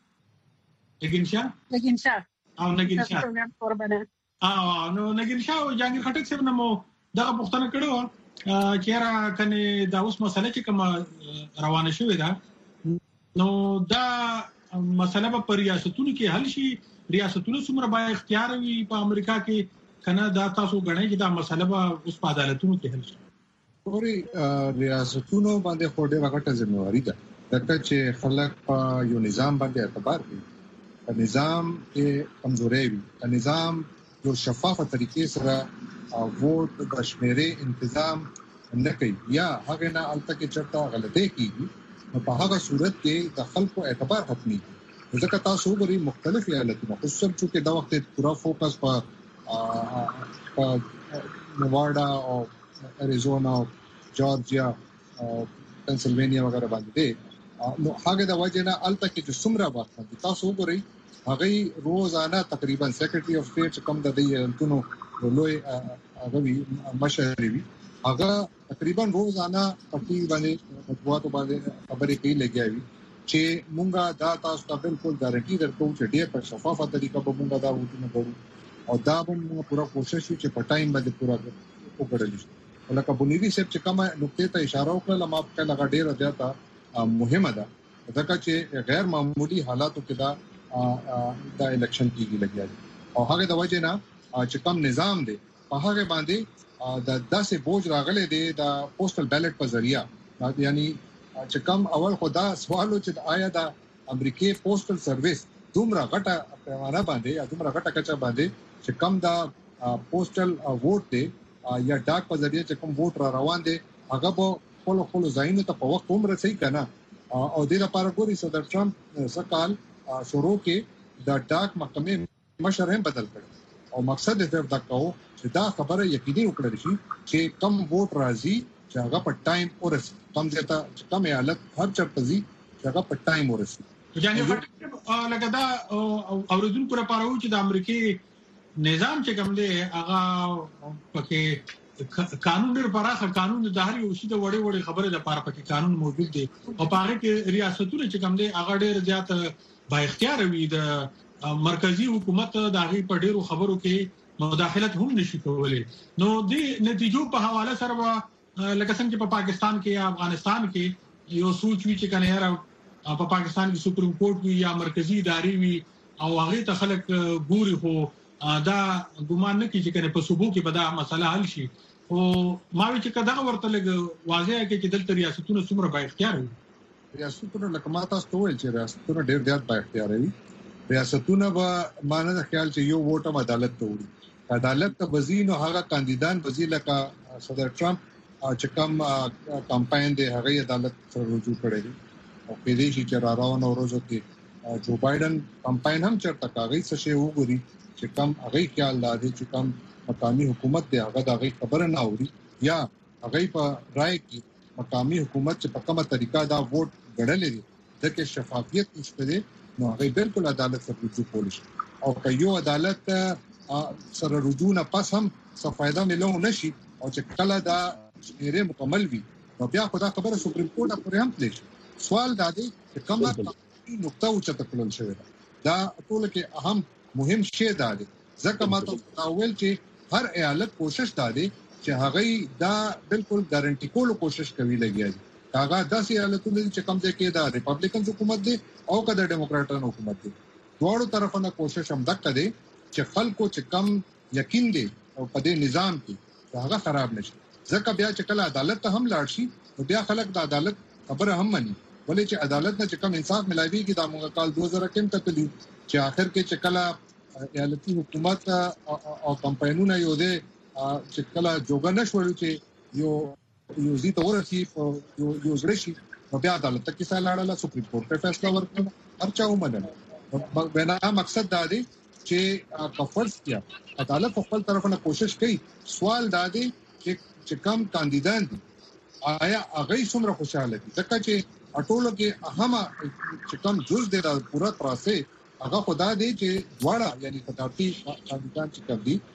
لګینشا او نګینشا قربانه نو نګینشا او جانګیر خټک سي نو دا پوښتنه کړو چې را کنه دا اوس مسله چې کوم روانه شوې ده نو دا مسله په ریاستونو کې حل شي ریاستونو څومره با اختیار وي په امریکا کې کنه دا تاسو غواړئ چې دا مسله به اوس په عدالتونو کې حل شي پوری ریاستونو باندې خو ډېر غټه ځمواري ده دغه چې خلک په یو نظام باندې اعتبار کوي نظام کې کمزوري وي نظام یو شفافه طریقې سره ووټ د شمیرې تنظیم نه کوي یا هغه نه الته کې چرته غلطي کیږي په هغه صورت کې د خلکو اعتبار ختمي ځکه تاسو وګورئ مختلف ایالتونه خصوصا چې دا وخت پورا فوکس په نیواډا او اریزونا او جورجیا او پنسلوانیا وغیرہ باندې نو هغه د وجه نه الته کې چې څومره وخت دي تاسو وګورئ هغه روزانه تقریبا سیکریټري اف سټیټ کوم د دې انتونو لوی هغه مشري هغه تقریبا روزانه پټي باندې مطبوعات باندې خبرې کوي لګیاوي چې مونږه دا تاسو ته بالکل ګارانټي درکو چې ډېر په شفافه طریقه به مونږه دا وټونه کوو او دا به موږ پوره کوشش وکړو چې په ټایم باندې پوره وکړل شي ولکه بنیادی سب چې کومه نقطې ته اشاره وکړه ما په لګا ډېر زیاته مهمه ده ځکه چې غیر معمولی حالاتو کې دا الیکشن کیږي لګیا دي او هغه د وجه نه چې کوم نظام دی په هغه باندې د داسې بوج راغلي دی د پوسټل بیلټ په ذریعہ یعنی چې کوم اول خدا سوالو چې آیا د امریکای پوسټل سرویس دومره غټه پیمانه باندې یا دومره غټه کچا باندې چې کوم دا پوسټل ووټ دی یا ډاک په ذریعہ چې کوم ووټ را روان دي هغه په خپل ځایونو ته په وخت عمر صحیح کنه او د لپاره ګوري صدر ټرمپ سکهال شروع کې د ډاک محکمې مشر هم بدل کړ او مقصد یې دا کاوه چې دا خبره یقیني وکړل شي چې کم ووټ راځي چې هغه په ټایم ورسي کم ځته چې کم حالت هر چرته ځي چې هغه په ټایم ورسي یعنی لکه دا اوریدونکو لپاره و چې د امریکای نظام چې کوم دی هغه پکې قانون ډېر پراخه قانون د هر یو شي د وړي خبره د لپاره پکې قانون موجود دی او په هغه کې ریاستونه چې کوم دی هغه ډېر زیات با اختیار وي د مرکزی حکومت د هغه په ډېرو خبرو کې مداخلت هم نشي کولای نو د نتیجو په حواله سره لکه څنګه په پاکستان کې یا افغانستان کې یو سوچ وی چې کنه یاره په پاکستان کې سپریم کورټ وی یا مرکزی ادارې وی او هغه ته خلک ګوري خو دا ګومان نه کیږي کنه په صوبو کې به دا مسله حل شي او ما وی چې کدا ورته لګ واضح کې چې دلته ریاستونه څومره با اختیار وي ریاستونه لکه ما تاسو ته ویل چې ریاستونه ډېر زیات با اختیار وي ریاستونه به مانه خیال چې یو ووټ عدالت ته وړي عدالت ته وزین او هغه کاندیدان وزیر لکه صدر ټرمپ چې کوم کمپاین دی هغه عدالت سره رجوع کړی او په دې چې راروانه ورځو کې جو بایدن کمپاین هم چرته کاغی څه شی وګوري چې کوم هغه خیال لري چې کوم مقامی حکومت دی هغه د خبره نه اوري یا هغه په رائے کې مقامی حکومت چې په کومه طریقه دا ووټ غړلې دي دغه شفافیت نشته دي نو هغه بالکل عدالت سره رجوع کولی شي او که یو عدالت سره رجوع نه پس هم څه فائدہ ملو نشي او چې کله دا شمیره مکمل وي نو بیا خدا خبره سپریم کورټ پورې هم پلی شي سوال دا دی چې کومه نقطه او چته کولل شوی دا ټول کې اهم مهم شی دا دی ځکه ماته اول چې هر ایالت کوشش دا دی چې هغه دا بالکل ګارانټي کولو کوشش کوي لګیا دي هغه داسې ایالتونه چې کوم ځای کې دا ریپبلیکن حکومت دی او که د ډیموکراټانو حکومت دی دواړو طرفونو کوشش هم دک دی چې خلکو چې کم یقین دی او په دې نظام کې هغه خراب نشي ځکه بیا چې کله عدالت ته هم لاړ شي بیا خلک د عدالت خبره هم مني ولې چې عدالت نه چې کم انصاف ملایوي کې د موږ کال 2000 کې تکلی چې اخر کې چې کله ایالتي حکومت او کمپاینونه یو دي چې کله جوګه نشول چې یو زی تور شي یو زړه شي بیا عدالت ته کې سلاړه سپریم کورټ په فیصله ورکړه هرچا ومنل بنا مقصد دا دی چې کفرض کیا عدالت په خپل طرفه کوشش کوي سوال دا دی چې کم کاندیدان دي آیا هغه څومره خوشاله دي ځکه چې اټولو کې اهمه چې کم جز دی دا پورا پروسه هغه خدا دی چې دواړه یعنی صدارتي کاندیدان چې کوم دي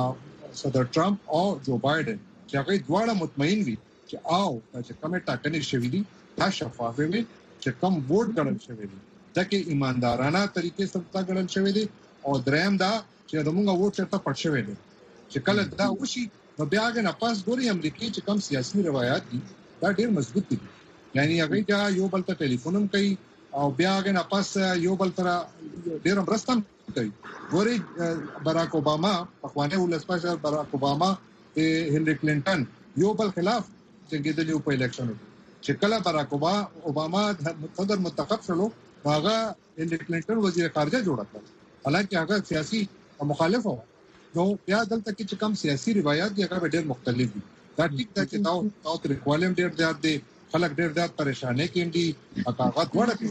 صدر ټرمپ او جو بایدن چې هغه دواړه مطمئن وي چې چې کومه ټاکنې شوې دي دا شفاف وي چې کم ووټ ګڼل شوی دی دا کې ایماندارانه طریقې سره ګڼل شوی دی او دریم دا چې موږ ووټ چرته پټ شوی دی چې کله دا وشي نو بیا غن پاس ګوري امریکای چې کم سیاسي روایت دي دا ډېر مضبوط دي یعنی هغه دا یو بل ته ټلیفونم کوي او بیا غن پاس یو بل تر ډېر مرستم کوي ګوري باراک اوباما پخوانه ولسمشر باراک اوباما هنری کلینټن یو بل خلاف څنګه په الیکشن چې کله باراک اوباما صدر منتخب شلو هغه هنری کلینټن وزیر خارجه جوړ کړ حالانکه هغه سیاسي مخالف و نو بیا دلته کې چې کوم سیاسي روایت دي هغه ډېر مختلف دي دا ټیک ده چې تاسو تر کوالم ډېر زیات دي خلک ډېر زیات پریشانې کې دي هغه وړه کې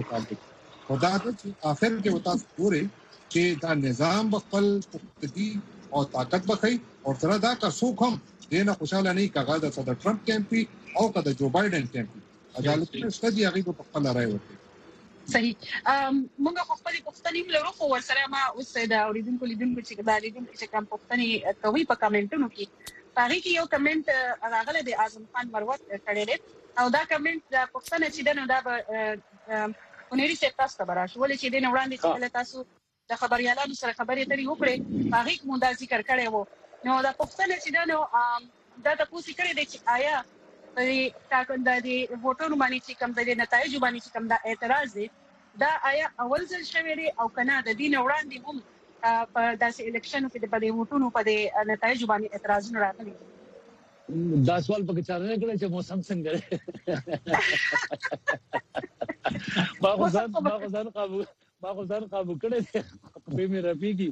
خدا دې چې اخر کې وتا ګوري چې دا نظام خپل تدبیر او طاقت بخي او سره دا کا څوک هم دینه خوشاله نه کاغه د صدر ټرمپ کیمپي او کده جو بایدن کیمپي عدالتي ستدي هغه په خپل راي ورکړي. صحیح. موږ خو خپل پښتني لرو خو ورسره ما اوس دا اوریدونکو لیدونکو چې دا لیدونکو چې کوم پښتني کوي په کمنټونو کې هغه کې یو کمنټ راغله د اعظم خان مروت کړی دی او دا کمنټ د پښتنه چې دنه دا ونېری سي تاسو ته راش ولې چې دنه وړاندې چې تاسو د خبريالانو سره خبرې اترې وکړې هغه کوم دا ذکر کړی وو نو دا پښتنه چې دنه دا تاسو کړی دی چې آیا په دا د ووټونو باندې چې کوم د نتایج باندې چې کوم دا اعتراض دی دا آیا اول ځل شوی دی او کنه د دین وړاندې هم په داسې الیکشن کې د پدې ووټونو په د نتایج باندې اعتراضونه راغلي. دا سوال پکې چارنه کړی چې موسم څنګه دی ما غوځان قابو کړی دی په مې رافيږي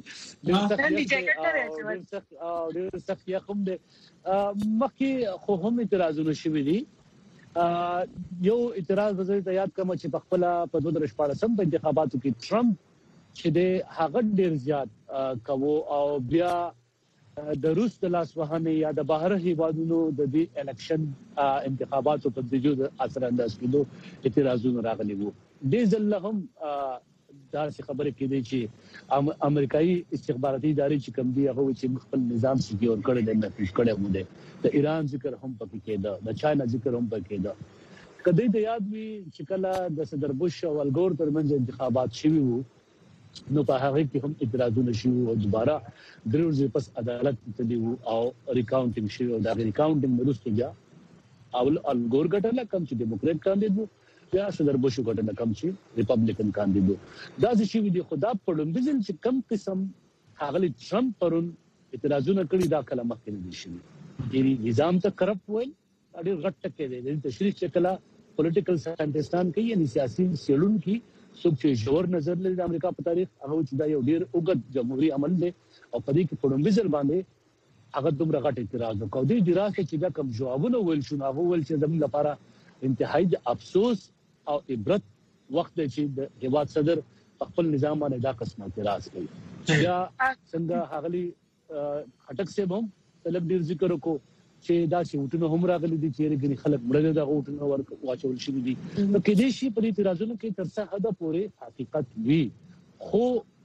ډېر سخت یا کوم دی مخکې خو هم اعتراضونه شوي دي. یو اعتراض زه یاد کوم چې په خپل په 2014 په انتخاباتو کې ټرمپ چې د هغه ډېر زیات کوو او بیا د روس د لاسوهنې یا د بهر هیوادونو د دې الیکشن انتخاباتو په وجود اثر انداز کېدو اعتراضونه راغلي وو. دې ځل هم دا څه خبره کېدې چې امریکایي استخباراتي ادارې چې کوم دی هغه چې خپل نظام سکیور کړي د نفوذ کړي مو ده د ایران ذکر هم پکې کېده د چاینا ذکر هم پکې کېده. کله د یاد وی چې کله د صدر بوش او الګور ترمنځ انتخابات شوي وو نو په هغه کې هم اعتراضونه شوي او دوباره درې ورځې پس عدالت ته دی او ریکاونټینګ شوي او دا ریکاونټینګ وروسته بیا الګور ګټل کوم چې ډیموکرات کاندید وو یا صدر بوش ګټل کوم چې ریپبلیکن کاندید وو. دا چې وی دی خدا په لومبیزل چې کم قسم هغه ټرمپ پرون اعتراضونه کړی دا کله مخکې نه دي شوي یعنی نظام ته کرپټ وایي اړ غټ کې دی د تشریح شکل پولیټیکل ساينټستان کې یعنی سیاسي سیلون کې څوک چې جوړ نظر لري د امریکا په تاریخ هغه چې دا یو ډیر اوږد جمهوریت عمل دی او په دې کې په لومبیزل باندې هغه دومره غټ اعتراض وکړ. د دې دراسه چې دا کوم جوابونه ویل شو هغه ول چې زموږ لپاره انتهایی د افسوس او عبرت وخت چې د هیواد صدر خپل نظام باندې دا قسم اعتراض کوي. یا څنګه هغلی خټک سے هم طلب ډیر ذکر وکړو چې دا چې وټونه هم راغلي دي چې رګني خلک مړه د وټونه ورک واچول شي دي نو کې دې شي په اعتراضونو کې تر څه حد پورې حقیقت وی خو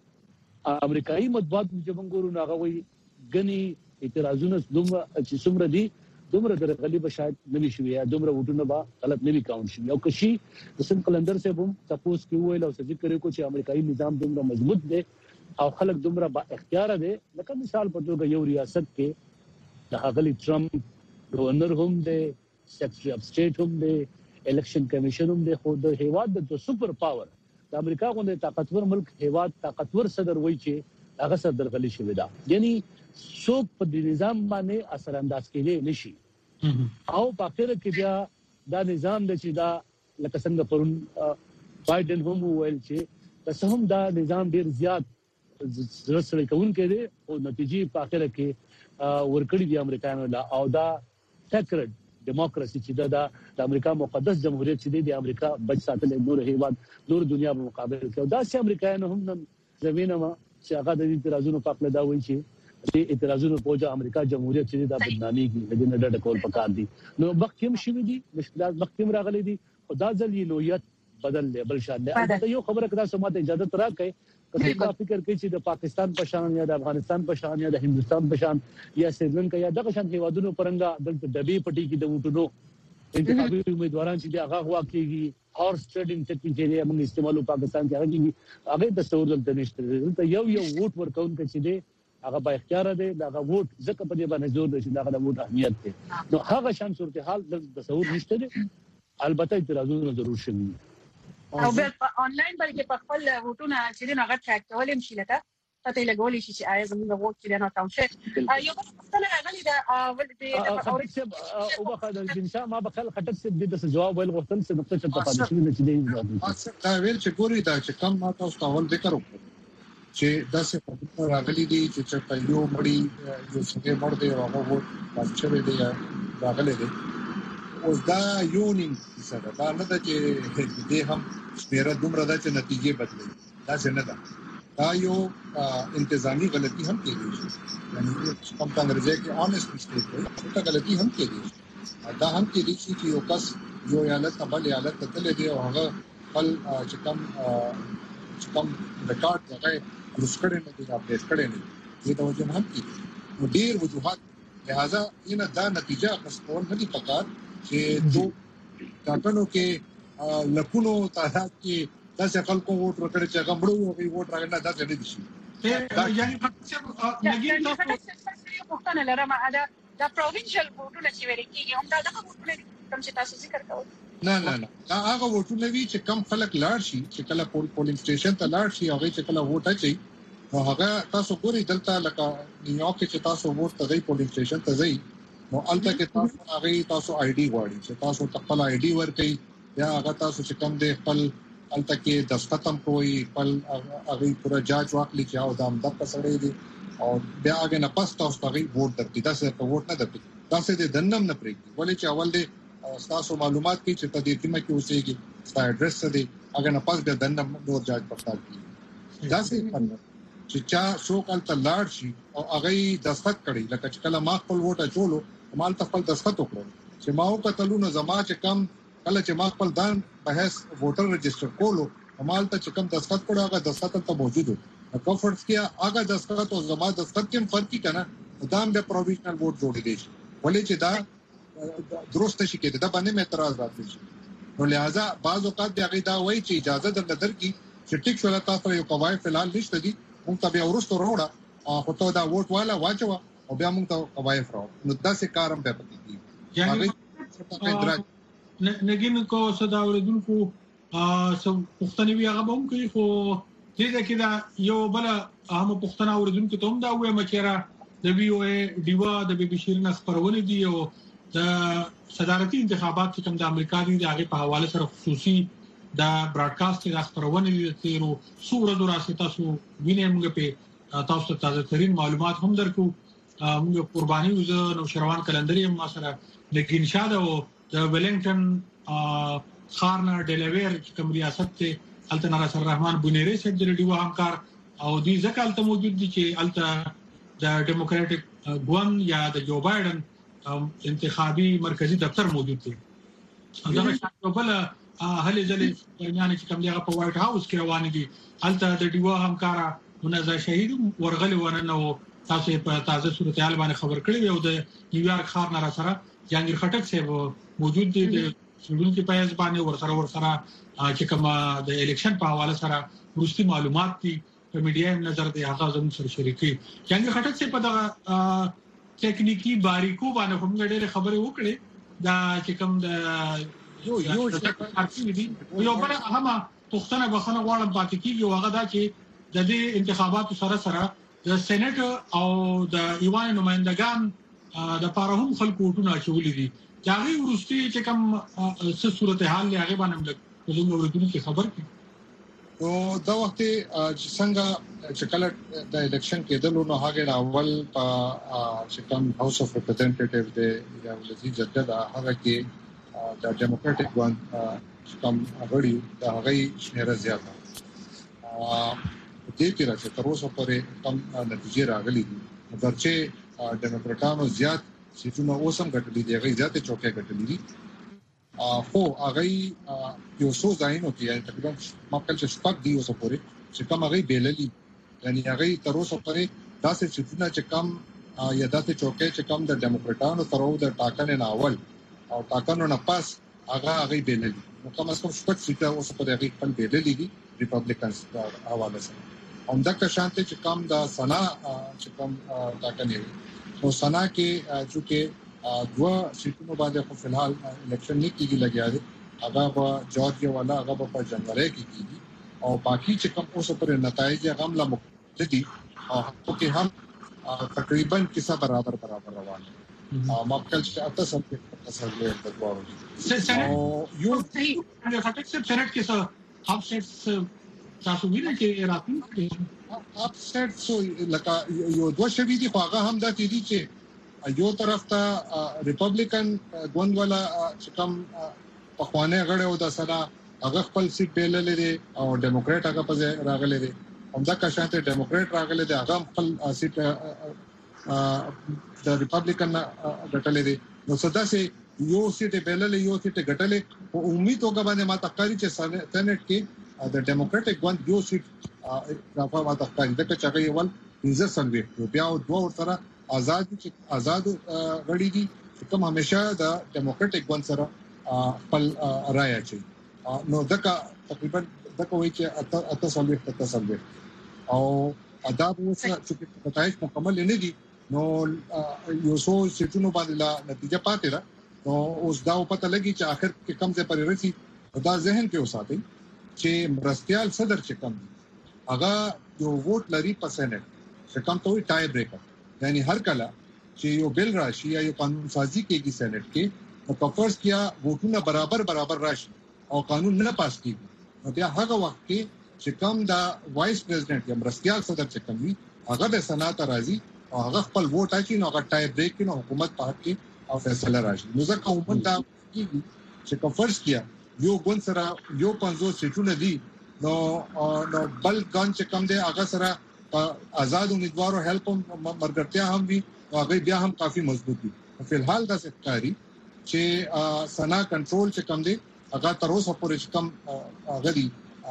امریکایي مطبوعات چې موږ ورو هغه وی غني اعتراضونه دومره چې څومره دي دومره درغلي به شاید نوي شي یا دومره وټونه به غلط نوي کاونټ شي او کشي د سم کلندر سے هم تاسو کې ویل او ذکر کو چې امریکایي نظام دومره مضبوط دی او خلک دومره با اختیار دي لکه مثال په توګه یو ریاست کې د هغلی ټرمپ گورنر هم دی سیکرټری اف سٹیټ هم دی الیکشن کمیشن هم دی خو د هیواد د سپر پاور د امریکا غونډه طاقتور ملک هیواد طاقتور صدر وایي چې هغه سره درغلي شوی دا یعنی څوک په دې نظام باندې اثر انداز کېدی نشي او په اخر کې بیا دا نظام د چې دا لکه څنګه پرون بایدن هم ویل چې تاسو هم دا نظام ډیر زیات زړه کوونکی دی او نتیجې په اخر کې ورکړي دي امریکایانو لا او دا سیکرټ ډیموکراسي چې دا د امریکا مقدس جمهوریت چې د امریکا بچ ساتل نور هیواد نور دنیا په مقابل کې دا چې امریکایانو هم زمينه ما چې هغه د اعتراضونو په خپل دا وایي چې د اعتراضونو په وجه امریکا جمهوریت چې دا بدنامي کې د نړۍ ډکول پکار دي نو مخکیم شوی دي مشکلات مخکیم راغلي دي خدا ځل یې نوعیت بدل دی بل شان دی دا یو خبره کړه سمات اجازه راکړي کله فکر کوي چې د پاکستان په شان یا د افغانستان په شان یا د هندستان په شان یا سریلانکا یا دغه شان هیوادونو پرنګا د دبي پټي کې د وټونو انتخابي امیدواران چې هغه واقعي هورس ټریډینګ ټیکنیک چې موږ استعمالو پاکستان کې هغه د تصور دلته نشته یو ووټ ورکون کې چې دی هغه با اختیار دی دا ووټ ځکه په دې باندې زور دی چې دا د ووټ اهمیت دی نو هغه شان صورتحال د تصور نشته دی البته اعتراضونه ضرور شوي او بل آنلاین بلکې په خپل ووټونه چې نه غټ ټریک کولم شي لکه پته لګولې شي چې آیا زموږ ووټ چې نه کاونټ شي یو څه غلي دا ول دې او بخا د انشاء ما بخل خټک څه د جواب ویل غوښتل څه نقطه چې په پاتې شي نه چې دی دا ویل چې ګوري دا چې کم ما تاسو ته ول ذکر وکړو چې داسې په راغلي دي چې په یو مړی یو څنګه مړ دی هغه ووټ پاتې دی راغلي دي اوس دا یو نیم څه دا نه ده چې دې هم شمیره دومره ده چې نتیجې بدلي دا څنګه ده دا یو انتظامی غلطي هم کېږي یعنی کوم څنګه چې اونست مسټیک وي دا غلطي هم کېږي دا هم کېږي چې یو کس یو یالت بل یالت ته تللی دی او هغه خپل چې کوم ریکارډ هغه رسکړې نه دی اپډیټ کړی نه دی دا وجه هم کېږي ډېر وجوهات لہذا اینه دا نتیجه خپل نه دی پکار چې دوه ټاکنو کې لکونو تعداد کې تاسو خلکو ووټ ورکړی چې هغه مړو او ووټ راغلی دا څه دي شي یعنی نګین تاسو پښتنه لرم دا پروینشل ووټونه چې ویل کېږي هم دا دغه ووټونه کوم چې تاسو ذکر کوئ نه دا هغه ووټونه وی چې کم خلک لاړ شي چې کله پولینګ سټیشن ته لاړ شي هغه چې کله ووټ اچي نو هغه تاسو ګوري دلته لکه نیویارک کې تاسو ووټ ته ځي پولینګ سټیشن ته ځي نو البته کې تاسو آی ډي غواړي چې تاسو خپل آی ډي ورکړي یا هغه تاسو چې کم دی خپل البته کې دستختم کوي خپل هغه پورا جاج واخلي چې او دام د پسړې دي او بیا هغه نه پس تاسو ته ووټ درکړي دا څه ووټ نه درکړي دا څه د دنم نه پرېږدي ولې چې اول دی تاسو معلومات کې چې تدې کیمه کې اوسېږي ستاسو اډرس څه دی هغه نه پس بیا دنم نور جاج پړتال کوي دا څه چې چا شو کال ته لاړ شي او هغه دستخط کړي لکه چې کله ما خپل ووټ اچولو مال خپل دستخط وکړ چې ما او کتلونو زما چې کم کله چې ما خپل دان بحث ووټر رجستر کولو مال ته چې کم دستخط کړه هغه دستخط ته موجود و کفرز کې هغه دستخط او زما دستخط کې فرق کنه دام به پروویژنل ووټ جوړې دي ولې چې دا درسته شي کې دا باندې اعتراض راځي نو لہذا بعض اوقات دی هغه دا وایي چې اجازه درکې چې ټیک شول تاسو یو قواعد فلال نشته دي موږ ته به ورستو وروړه او ته دا ووټ والا واچو او بیا موږ ته قواعد راو نو دا څه کارم به پکې دي یعنی نګین کو صدا اوریدونکو سم پښتني وی هغه هم کوي خو دې کې دا یو بل اهم پښتنه اوریدونکو ته هم دا وې مچره د وی او ای ډیوا د بي بي شیرین خبرونه دي او د صدارتي انتخابات چې کوم د امریکا دي هغه په حواله سره خصوصي دا براډکاسټینګ خبرونه دي تیرو سوره دراسه تاسو وینئ موږ په تاسو ته تازه ترين معلومات هم درکو موږ قرباني وزو نو شروان کلندري هم سره لکه انشاء او د ویلنګټن خارنا ډیلویر کوم ریاست ته التنا رسول رحمان بونیری صاحب د ډیو همکار او دې ځکه الته موجود دي چې الته د ډیموکراټک ګوند یا د جو بایدن انتخابي مرکزی دفتر موجود دی دا چې بل هلي ځلې یعنی چې کوم دی په وایټ هاوس کې روان دي الته د ډیو همکارا منځ شهید ورغلی ونه تاسو په تازه صورتحال باندې خبر کړی او د نیویارک خار نه سره جهانگیر خټک صاحب موجود دي د سړونکو په پایز باندې ورسره چې کوم د الیکشن په حواله سره ورستي معلومات دي په میډیا نظر دی هغه زموږ سره شریکي جهانگیر خټک صاحب په دغه ټیکنیکی باریکو باندې هم ډېر خبرې وکړي دا چې کوم د یو یو بل اهم پښتنه بخنه غواړم پاتې کیږي هغه دا چې د دې انتخاباتو سره د سېنات او د ایوان نمائندگان د پاره هم خلکو وټونه چولې دي هغه ورستي چې کوم څه صورتحال هغه باندې زموږ ورته خبر کی او دا وخت چې څنګه چې کله د الیکشن کېدل نو هغه اول چې کوم هاوس اف ریپرزینټیټیو د ولسی جدد هغه کې د ډیموکراټک ګوند کوم غړي دا هغه شمیره زیاته دې کې راځي تر اوسه پورې کم نتیجې راغلي دي درچې ډیموکراټانو زیات سیټونه اوسم غټلې دي هغه زیاتې چوکۍ غټلې دي خو هغه یو څو ځایونو کې تقریبا مکل چې سپک دی اوسه پورې چې کوم هغه بیللي یعنی هغه تر اوسه پورې داسې سیټونه چې کم یا داسې چوکۍ چې کم د ډیموکراټانو تر او د ټاکنې نه اول او ټاکنو نه پاس هغه بیللي نو کوم څه سپک سیټه اوسه پورې هغه خپل بیللي دي ریپبلیکنز حواله سره همدا که شانته چې کوم د سنا چې کوم ټاکنې او سنا کې چې دوا سیټونو باندې خو فلحال الیکشن نه کیږي لګیا دي هغه په جورجیا والا هغه په جنوري کې کیږي او باقي چې کوم اوسه پر نتایج هغه لا مختلفي او کې هم تقریبا کیسه برابر روان دي مکل چې اته سم کې تاسو له دغه او یو هغه خاطر چې سېنات کې څه اپسټس تاسو وینئ چې راتلونکي اپسټ سو لکه یو دوه شوی دي خو هغه هم د دې چې یو طرف ته ریپبلیکن ګوند والا چې کوم په خوانه غړې او د سره هغه خپل سیټ بیل لري او ډیموکراټ هغه په راغلي دي همدا کا شانته ډیموکرات راغله د هغه خپل سیټ د ریپبلیکن غټلې دي نو صدا سي یو سیټ بیللې یو سیټ غټلې او امید وګ باندې ما تکاري چې سېنات کې د ډیموکراټک ګوند یو سیټ راپا ما تکاري د کچا یو ول انځه څنګه بیا او دوه ورته آزاد غړي دي کوم همیشه د ډیموکراټک ګوند سره خپل رائے اچي نو دغه تقریبا دغه وایي چې اته سالوي او اداب اوسه چې نتایج مکمل نه دي نو یو څو سيټونو باندې لا نتیجه پاتې ده نو اوس دا پته لګي چې اخر کې کم ځای پرې رسي دا ذهن کې اوساتي چې مرستيال صدر چې کم هغه یو ووټ لري په سېنات چې کم ته وي ټای بریکر یعنی هر کله چې یو بل راشي یا یو قانون سازي کېږي سېنات کې نو کفرس کیا ووټونه برابر راشي او قانون نه پاس کیږي نو بیا هغه وخت کې چې کوم دا وایس پریزیدنت یا مرستيال صدر چې کوم وي هغه د سنات راځي او هغه خپل ووټ اچي نو هغه ټای بریک نو حکومت په حق کې او فیصله راشي نو ځکه حکومت دا کیږي چې کفرس کیا یو ګوند سره یو 50 سیټونه دي نو بل ګوند چې کوم دی هغه سره آزاد امیدوارو هیلپ مرګرتیا هم وي او هغه بیا هم کافي مضبوط دي په الحال دا سکتاري چې سنا کنټرول چې کوم دی هغه تر اوسه پورې کوم غلي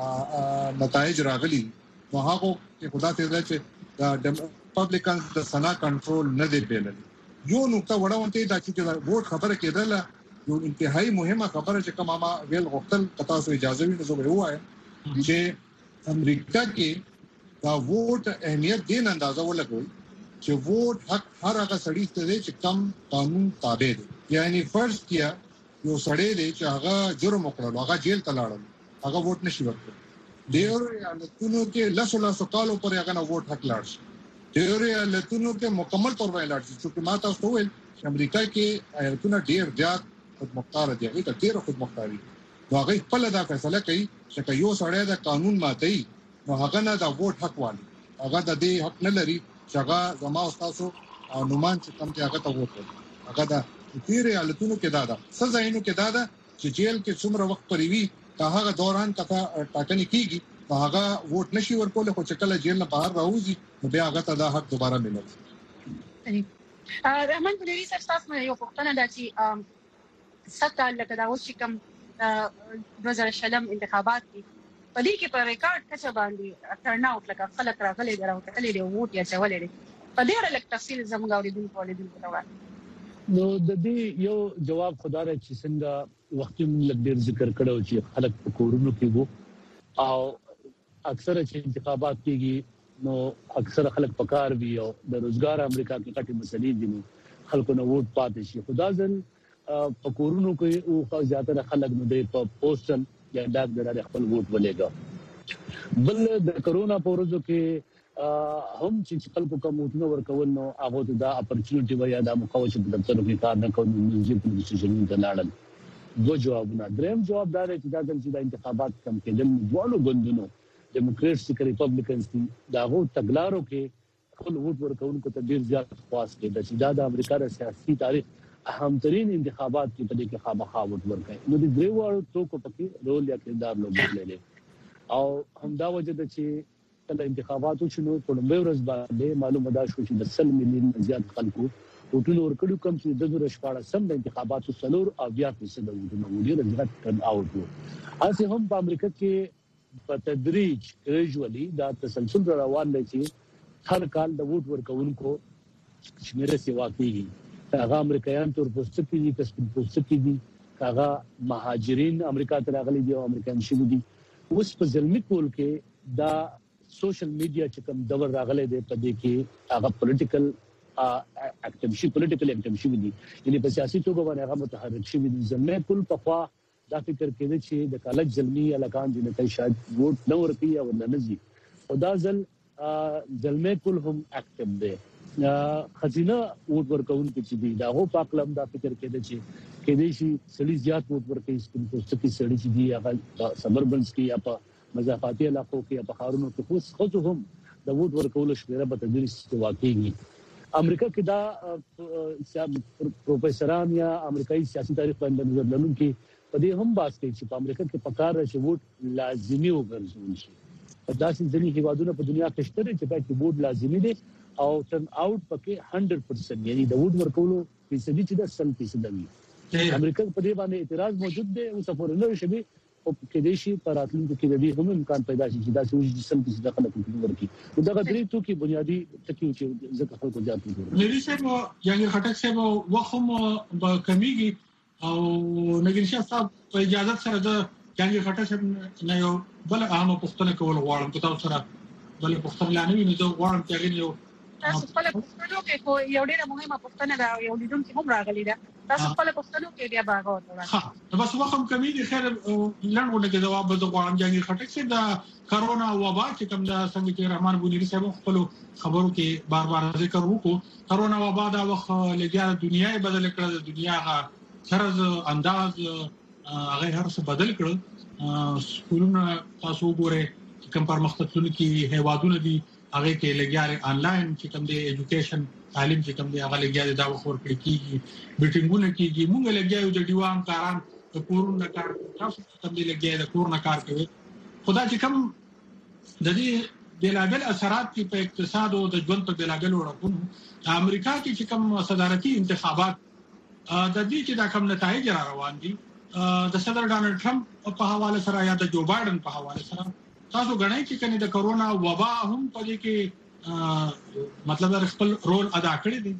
نتایج راغلي نو هغه چې خدای ته دی چې د ریپبلیکن د سنا کنټرول نه دی بیلل یو نقطه وړاندې دا چې ووټ خبره کېدله یو انتهایی مهمه خبره چې کومه ما ویل غوښتل کتا سو اجازه وي نو زه وایم چې امریکا کې دا ووټ اهمیت دین اندازه ولګوي چې ووټ حق هر هغه سړی ته دی چې کم قانون تابع دی یعنی فرض کیا یو سړی دی چې هغه جرم وکړ هغه جیل ته لاړ هغه ووټ نشي ورکړي ډیر حالتونو کې لاسو کالو پر هغه ووټ حق لاړ شي ډیر حالتونو کې مکمل تور باندې لاړ شي چې ما تاسو ویل چې امریکا کې حالتونه ډیر زیات خودمختار دي هغه ډیر خودمختاري نو هغه خپل دا فیصله کوي چې یو سړی د قانون ماتي نو هغه نه دا ووټ حق والی هغه د دې حق نه لري چې هغه زما او تاسو نومان چې کوم هغه ته ووټ هغه دا ډیر حالتونو کې دا سزاینو کې دا چې جیل کې څومره وخت پرې وي هغه دوران کته ټاکنې کیږي هغه ووټ نشي ورکول خو چې کله جیل نه بهر راوځي نو بیا هغه ته دا حق دوباره ملي رحمان بنيري صاحب تاسو نه یو پوښتنه ده چې ستا لکه دا اوس چې کوم 2000 انتخابات دي په دې کې په ریکارډ څه باندې ټرن اوټ لکه خلک راغلي دراوټلې دی ووټ یې چولې دي په دې اړه لکه تفصیل زموږ اوریدونکو راوړل نو د دې یو جواب خدای چې څنګه وخت لږ ډیر ذکر کړو چې خلک په کورونو کې وو او اکثره چې انتخابات کېږي نو اکثره خلک پکار وي او د روزګار امریکا کې کټي مسلې دي خلکو نو ووټ پاتې شي خدا ځل په کورونو کې او زیاتره خلک نو د پوسټل یا ډاک دراره خپل ووټ ولېګا بل د کرونا په ورځو کې هم چې خلکو کوم ووټونه ورکول نو هغه دا اپورچونټي ویا د مخاوچ په دفترو کې کار نه کوي نو په ډیسیژن ته لاړل دو جوابونه دریم جواب دا دی چې دا د انتخابات کم کېدل دوه غوندونو ډیموکریټس او ریپبلیکنز داغه تګلارو کې خپل ووټ ورکوونکو ته ډیر زیات خواص کې د دا امریکا د سیاسي تاریخ اهم ترين انتخابات کې په دې کې خامخا ووټ ورکړي نو د دریوړو توکو پکې رول یا کردار لوبولې او همدا وجه د چې کله انتخاباتو شنو په لومړي ورځ باندې معلومه ده چې د 100 مليون زیات خلکو ووټونه ورکړو کوم چې د 2014 د انتخاباتو څلور او 10% ووټونه ډیر زیات ټرن اوټ وو اسی هم په امریکا کې په تدریج ګریجوالي دا تسلسل روان دی چې هر کال د ووټ ورکوونکو شمیره سیوا کیږي هغه امریکایان تور پوسټ دي کسب پوسټ دي هغه مهاجرین امریکا ته راغلي دي او امریکایان شوي دي اوس په ځلمي کول کې دا سوشل میډیا چې کوم دور راغلي دي په دې کې هغه پولیټیکل اکټیویټي شوي دي یعنی په سیاسي توګه باندې هغه متحرک شوي دي ځلمي کول په خوا دا فکر کوي چې د کالج ځلمي علاقان دي نه شاید ووټ نه ورکړي او نه نزي او دا ځلمي کول هم اکټیو دي خزینه ووټ ورکون کې چې دا هو پاکلم دا فکر کېده چې دې شي سړي زیات ووټ ورکړي سپین پوسټ کې سړي چې دی هغه سبربنز کې یا په مضافاتي علاقو کې یا په خارونو کې خو هم د ووټ ورکول شمیره په تدریج واقعي امریکا کې دا پروفیسوران یا امریکایي سیاسي تاریخ باندې نظر لرونکي په دې هم بحث کوي چې په امریکا کې پکار شي ووټ لازمي وګرځول شي داسې ځینې هیوادونه په دنیا کې شته چې پکې ووټ لازمي دي او ټرن اوټ پکې 100% یعنی د ووټ ورکولو فیصدي چې د 100% وي. امریکا په دې باندې اعتراض موجود دی او سفر نه شي او کې دې شي پر راتلونکو کې د دې هم امکان پیدا شي چې دا څه چې 100% خلک ورکړي. دا غوډري ته کې بنیادی تکیو چې ځکه خلکو ځات کوي. ملي صاحب یانګ خټک صاحب وخم به کمیږي او نګریشا صاحب په اجازه سره د یانګ خټک صاحب نه یو بل اهم پوښتنه کول غواړم چې تاسو سره بل پوښتنه لانه ویني زه غواړم چې هغه یو تاسو خپل پوښتنه کې کو یو ډېر مهمه پوښتنه ده یو لیدونکو هم راغلی ده تاسو خپل پوښتنه کې بیا باغ وته. ها بس وخم کمیږي خیر لړونه کې جواب به غواړم یانګ خټک صاحب د کرونا وبا چې کوم د څنګه چې رحمان بونیری صاحب خپل خبرو کې بار بار ذکر وکړو. کرونا وبا دا وخت لګیا دنیا بدل کړه د دنیا طرز انداز هغه هر څه بدل کړ. سکولونه تاسو وګورئ کوم پرمختګونه کې هیوادونه دي هغه کې لګیاري انلاین چې کوم دی ایجوکیشن تعلیم چې کوم دی هغه لګیاري دا وخور کړی کیږي میټینګونه کیږي مونږ لګیارو د دیوان کاران د کورونه کار تاسو کوم دی لګیاري د کورونه کار کوي. خدای چې کوم د دې بلابل اثرات کې په اقتصاد او د ژوند په بلابل ورکوم امریکا کې چې کوم صدارتي انتخابات د دې چې دا کوم نتایج را روان دي د صدر ډانلډ ټرمپ په حواله سره یا د جو بایدن په حواله سره تاسو غواړئ چې کني د کرونا وبا هم په دې کې مطلب خپل رول ادا کړی دی؟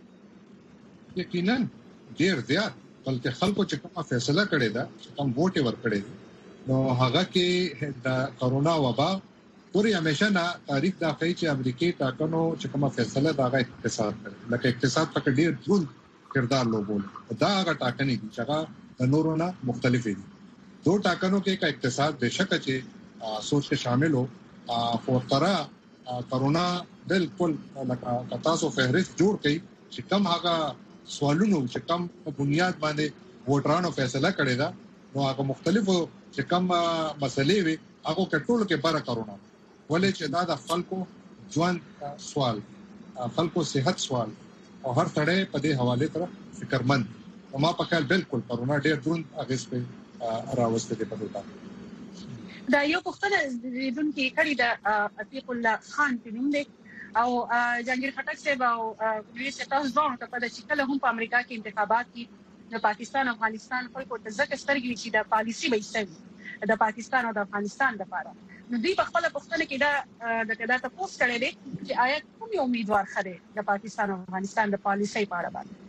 یقینا ډیر زیات بلکې خلکو چې کومه فیصله کړې ده چې کوم ووټ ورکړي نو هغه کې د کرونا وبا پوری همیشه نه تاریخ دا کوي چې امریکای ټاکنو چې کومه فیصله دا غي اقتصاد کړي لکه اقتصاد په ډیر ډول کردار لوبول دا هغه ټاکنې دي چې هغه د نورونو مختلف دي. دو ټاکنو کې کا اقتصاد بشک چې سوچ کې شامل ہو فورترا کرونا بالکل لکه تاسو فهرست جوړ کړئ چې کم هغه سوالونو چې کم بنیاد باندې ووټرانو فیصله کړی دا نو هغه مختلفو چې کم مسلې وي هغه کټول کې بار کرونا ولې چې دا د خلکو ژوند سوال خلکو صحت سوال او هر تړې په دې حواله تر فکرمند ما په خیال بالکل کرونا ډېر دروند اغیز په راوسته دي په دې. دا یو پوښتنه لیدونکو کړي د عتیق الله خان په نوم دی او جهانگیر خټک صاحب او ویس تاسو ځوان ته په دې چې کله هم په امریکا کې انتخابات کې د پاکستان او افغانستان خلکو ته ځکه سترګې چې د پالیسي به ایستوي د پاکستان او د افغانستان لپاره نو دوی په خپل پوښتنه کې دا تاسو کړی دی چې آیا کوم یو امیدوار خره د پاکستان او افغانستان د پالیسي په اړه باندې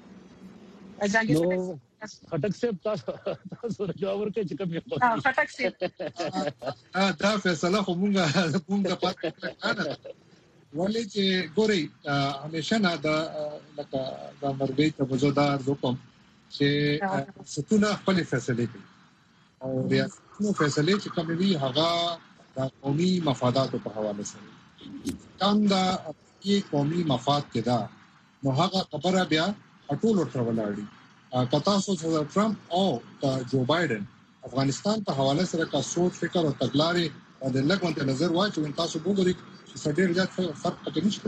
خټک صاحب تاسو جواب ورکړئ چې کوم یو خټک صاحب دا فیصله کومه پاتې ولې چې ګوري همیشه نه دا لکه د مرګي ته وزودار دوکم چې ستونه خپل فیصله کوي او ریاستونو فیصله چې کوم وی هغه د قومي مفادات په حواله سره کم دا قومي مفاد کې دا نو هغه خبره بیا ټول ورته ولاړی کتا سوچ ټرمپ او جو بایدن افغانستان په حواله سره کا سوچ فکر او تګلارې د لګونت نظر واچو ان تاسو وګورئ چې ډېر زیات فرق پکې نشته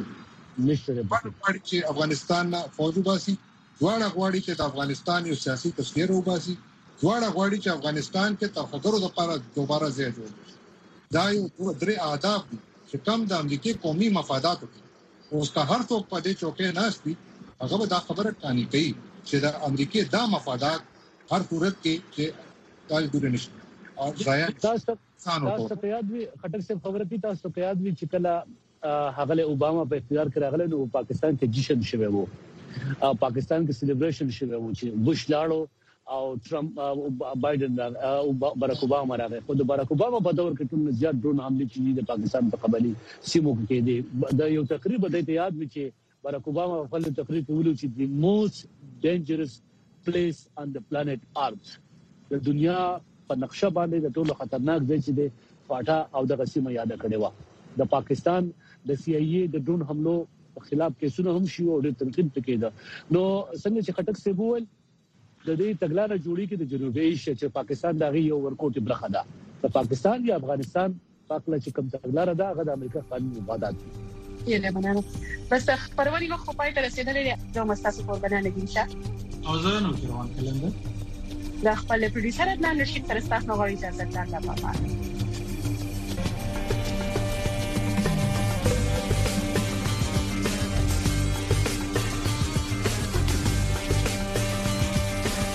چې افغانستان فوج وباسي دواړه غواړي چې د افغانستان یو سیاسي تصویر وباسي دواړه غواړي چې افغانستان کې تفکر لپاره دوباره ځای جوړ شي دا یو درې آداب چې کم د امریکای قومي مفادات اوس کا هر څوک په دې چوکې ناشتي هغه دا خبره کانی کوي چې د امریکای دا مفادات هر صورت کې چې تاسو دوی نشته او ځای تاسو ته یاد وي خټک صاحب خبره کی تاسو ته یاد وي چې کله هغه اوباما په اختیار کې راغله نو پاکستان کې جشن شوه وو پاکستان کې سلیبریشن شوه وو چې بوش لاړو او ټرمپ بایدن او باراک اوباما راغی خو د باراک اوباما په دور کې ټول زیات ډرون حمله چې د پاکستان په قبلي سیمو کې دي دا یو تقریبا د یاد وي چې باراک اوباما خپل تقریر ویلو چې the most dangerous place on the planet earth د دنیا په نقشه باندې د ټولو خطرناک ځای چې دی فاټا او د قسمه یاد کړي و د پاکستان د CIA د ډرون حملو خلاف کیسونه هم شي او د تنقید پکې ده نو څنګه چې خټک سی بول د دې تګلارې جوړی کې د جنوبي ایشیا چې پاکستان دغه یو ورکوټي برخه ده د پاکستان یا افغانستان پاکله چې کوم تګلارې ده هغه د امریکا قانوني مفادات دي یله مننه بس پرونی وخت په پای ته رسیدلې د مستاسو قربانانه دي انشاء او زه نو روان کلم د خپل پروډوسر عدنان رشید تر ستاسو غوړي اجازه ده